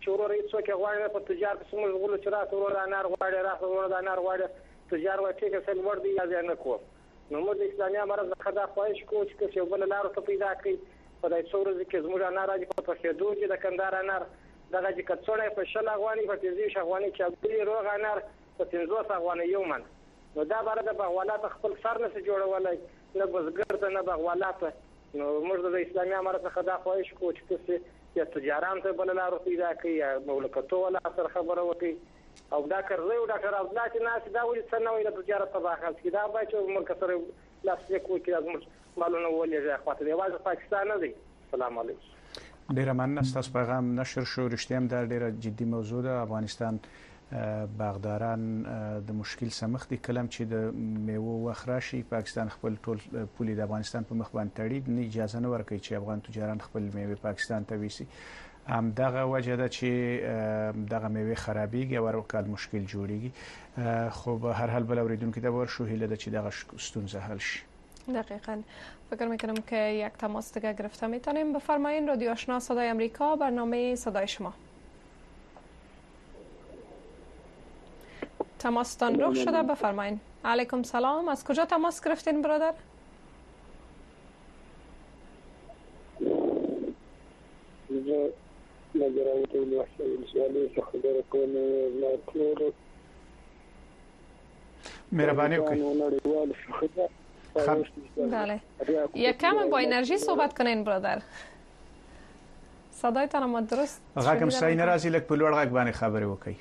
چې ورور هیڅ څوک غواړي په تجارت کې موږ غوړو چې راته ورور انار غواړي راته ورور انار غواړي تجار وایي چې څنګه ور دي یا نه کو نو موږ د اسلامي امارت څخه دا خواهش کوو چې یو بل لار ته پیدا کړي په دې څورز کې زموږ انار راځي په خېدو کې د کندهار انار دغه چې کڅوړې په شل افغاني په 30 افغاني چې بلی روغ انار په 500 افغاني یو من نو دا بار د بغوالات خپل سر نه جوړولای نه بزګر ته نه بغوالات نو موږ د اسلامي امارت څخه دا خواهش کوو چې یا تجاران ته بل لار پیدا کړي یا مملکتو ولا سره خبره وکړي او دا کړی او ډاکټر عبدالله چې ناس دا ولې څنګه وایي د تجارت په باخل کې دا به چې موږ سره لاس یې کوي چې موږ مالونه ولې ځخواته دی واځ پاکستان نه دی السلام علیکم ډیره مننه تاسو پیغام نشر شو رښتیا هم دا ډیره جدي موضوع ده افغانستان باغداران د مشکل سمخ دي کلم چې د میوه وخراشي پاکستان خپل ټول پولي د افغانستان په مخ باندې تړي نه اجازه نه ورکوي چې افغان تجاران خپل میوه پاکستان ته ویسي هم دغه وجه ده چې دغه میوه خرابېږي او ورکال مشکل جوړیږي خو به هر حال بل اوریدونکو ته ورشو هیله ده چې دغه ستونزه حل شي دقیقاً فکر میکنم که یک تماس دیگه گرفته میتونیم. بفرمایین رادیو آشنا صدای امریکا برنامه صدای شما. تماستان رخ شده بفرمایین. علیکم سلام. از کجا تماس گرفتین برادر؟ مهربانی وکړئ. بله. یک کم با انرژی صحبت کنین برادر. صدایتان ما درست غږم صحیح نه راځي لکه په لوړ غږ باندې خبرې وکړئ.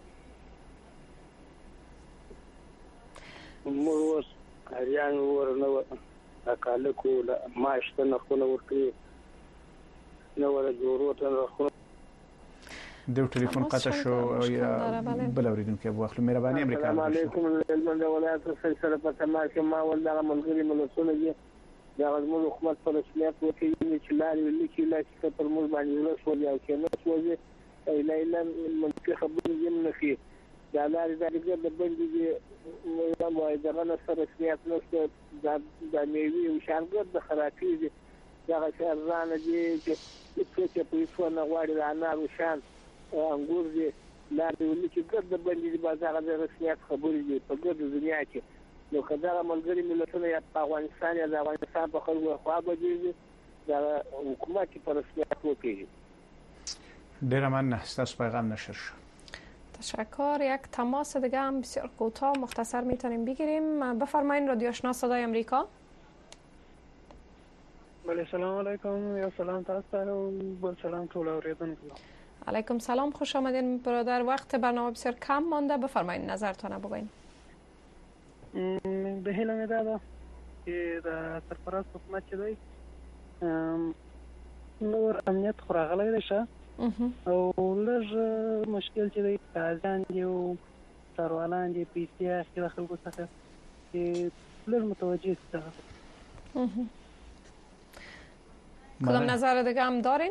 موږ هریان ورنه اکاله کوله ماشته نه خو نه ورکړي نو ور جوړو ته خو د ټلیفون قطع شو یا بل اوریدونکو ابو اخلو مهرباني امریکا. السلام علیکم من ولایت سلسله په تماس کې ما ول دغه ملګری ملتونه دي دا زموږ حکومت په رسمیت وکړي چې لارې لیکي چې پر موږ باندې له شو یا چې نه شوځي ایله منطقه خبرې یم نه فيه دا لارې د بندي دي نو دا نه سره رسمیت نشته دا میوي او شانګر د خرافي دي دا شهرانه دي چې په یو نه غواړي د انار او شان انګور دي لارې لیکي د بندي دي بازار د رسمیت خبرې دي په ګرد دنیا کې نو کله ملګری ملتونه یا په افغانستان یا د افغانستان په خلکو خوا به دي دا حکومت په رسمیت وکړي. ډیر مننه تاسو پیغام نشر شو. تشکر. یک تماس دیگه هم بسیار کوتاه مختصر میتونیم بگیریم. بفرمایید رادیو آشنا صدای امریکا. بله سلام علیکم یا سلام تاسو و سلام ټول اوریدونکو. علیکم سلام خوش آمدین برادر. وقت برنامه بسیار کم مانده بفرمایید نظرتون بگوین. به هیله مې ده چې د سرپرست حکومت چې دی نور امنیت خو راغلی دی ښه او لږ مشکل چې دی قاضیان دي او څاروالان دي پیسې اخلي د خلکو څخه چې لږ متوجه شي دغه. کدام نظر دیگه هم دارین؟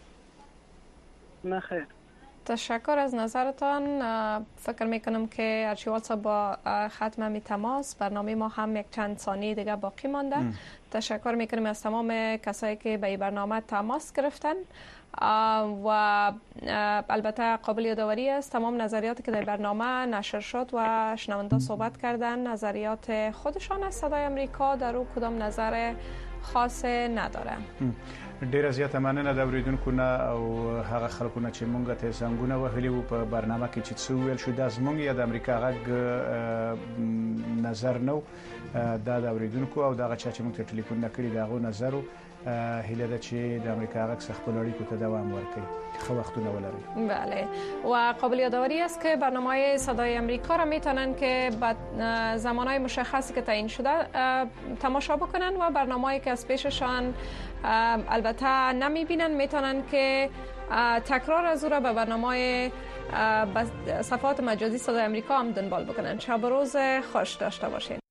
نه خیر. تشکر از نظرتان. فکر میکنم که ارشیوال صاحب با ختم می تماس برنامه ما هم یک چند ثانیه دیگه باقی مانده. تشکر میکنیم از تمام کسایی که به این برنامه تماس گرفتن و البته قابل یادآوری است تمام نظریاتی که در برنامه نشر شد و شنونده صحبت کردن نظریات خودشان است. صدای امریکا در او کدام نظر خاص نداره. ډیره زیاته مننه د اوریدونکو نه او هغه خلکو نه چې مونږ ته څنګه وهلي وو په برنامه کې چې څو ویل شو د زمونږ یا د امریکا غږ نظر نو دا د اوریدونکو او دغه چې مونږ ته ټلیفون نکړي دغه نظر هیله ده چې د امریکا غږ خپل اړیکو ته دوام ورکړي. خو وختونه ولري. بله و قابل یادآوری است که برنامه‌های صدای امریکا را میتونن که به زمانهای مشخصی که تعیین شده تماشا بکنن و برنامه‌ای که از پیششان البته نمیبینن میتونن که تکرار از او را به برنامه‌های صفحات مجازی صدای امریکا هم دنبال بکنن. شب و روز خوش داشته باشین.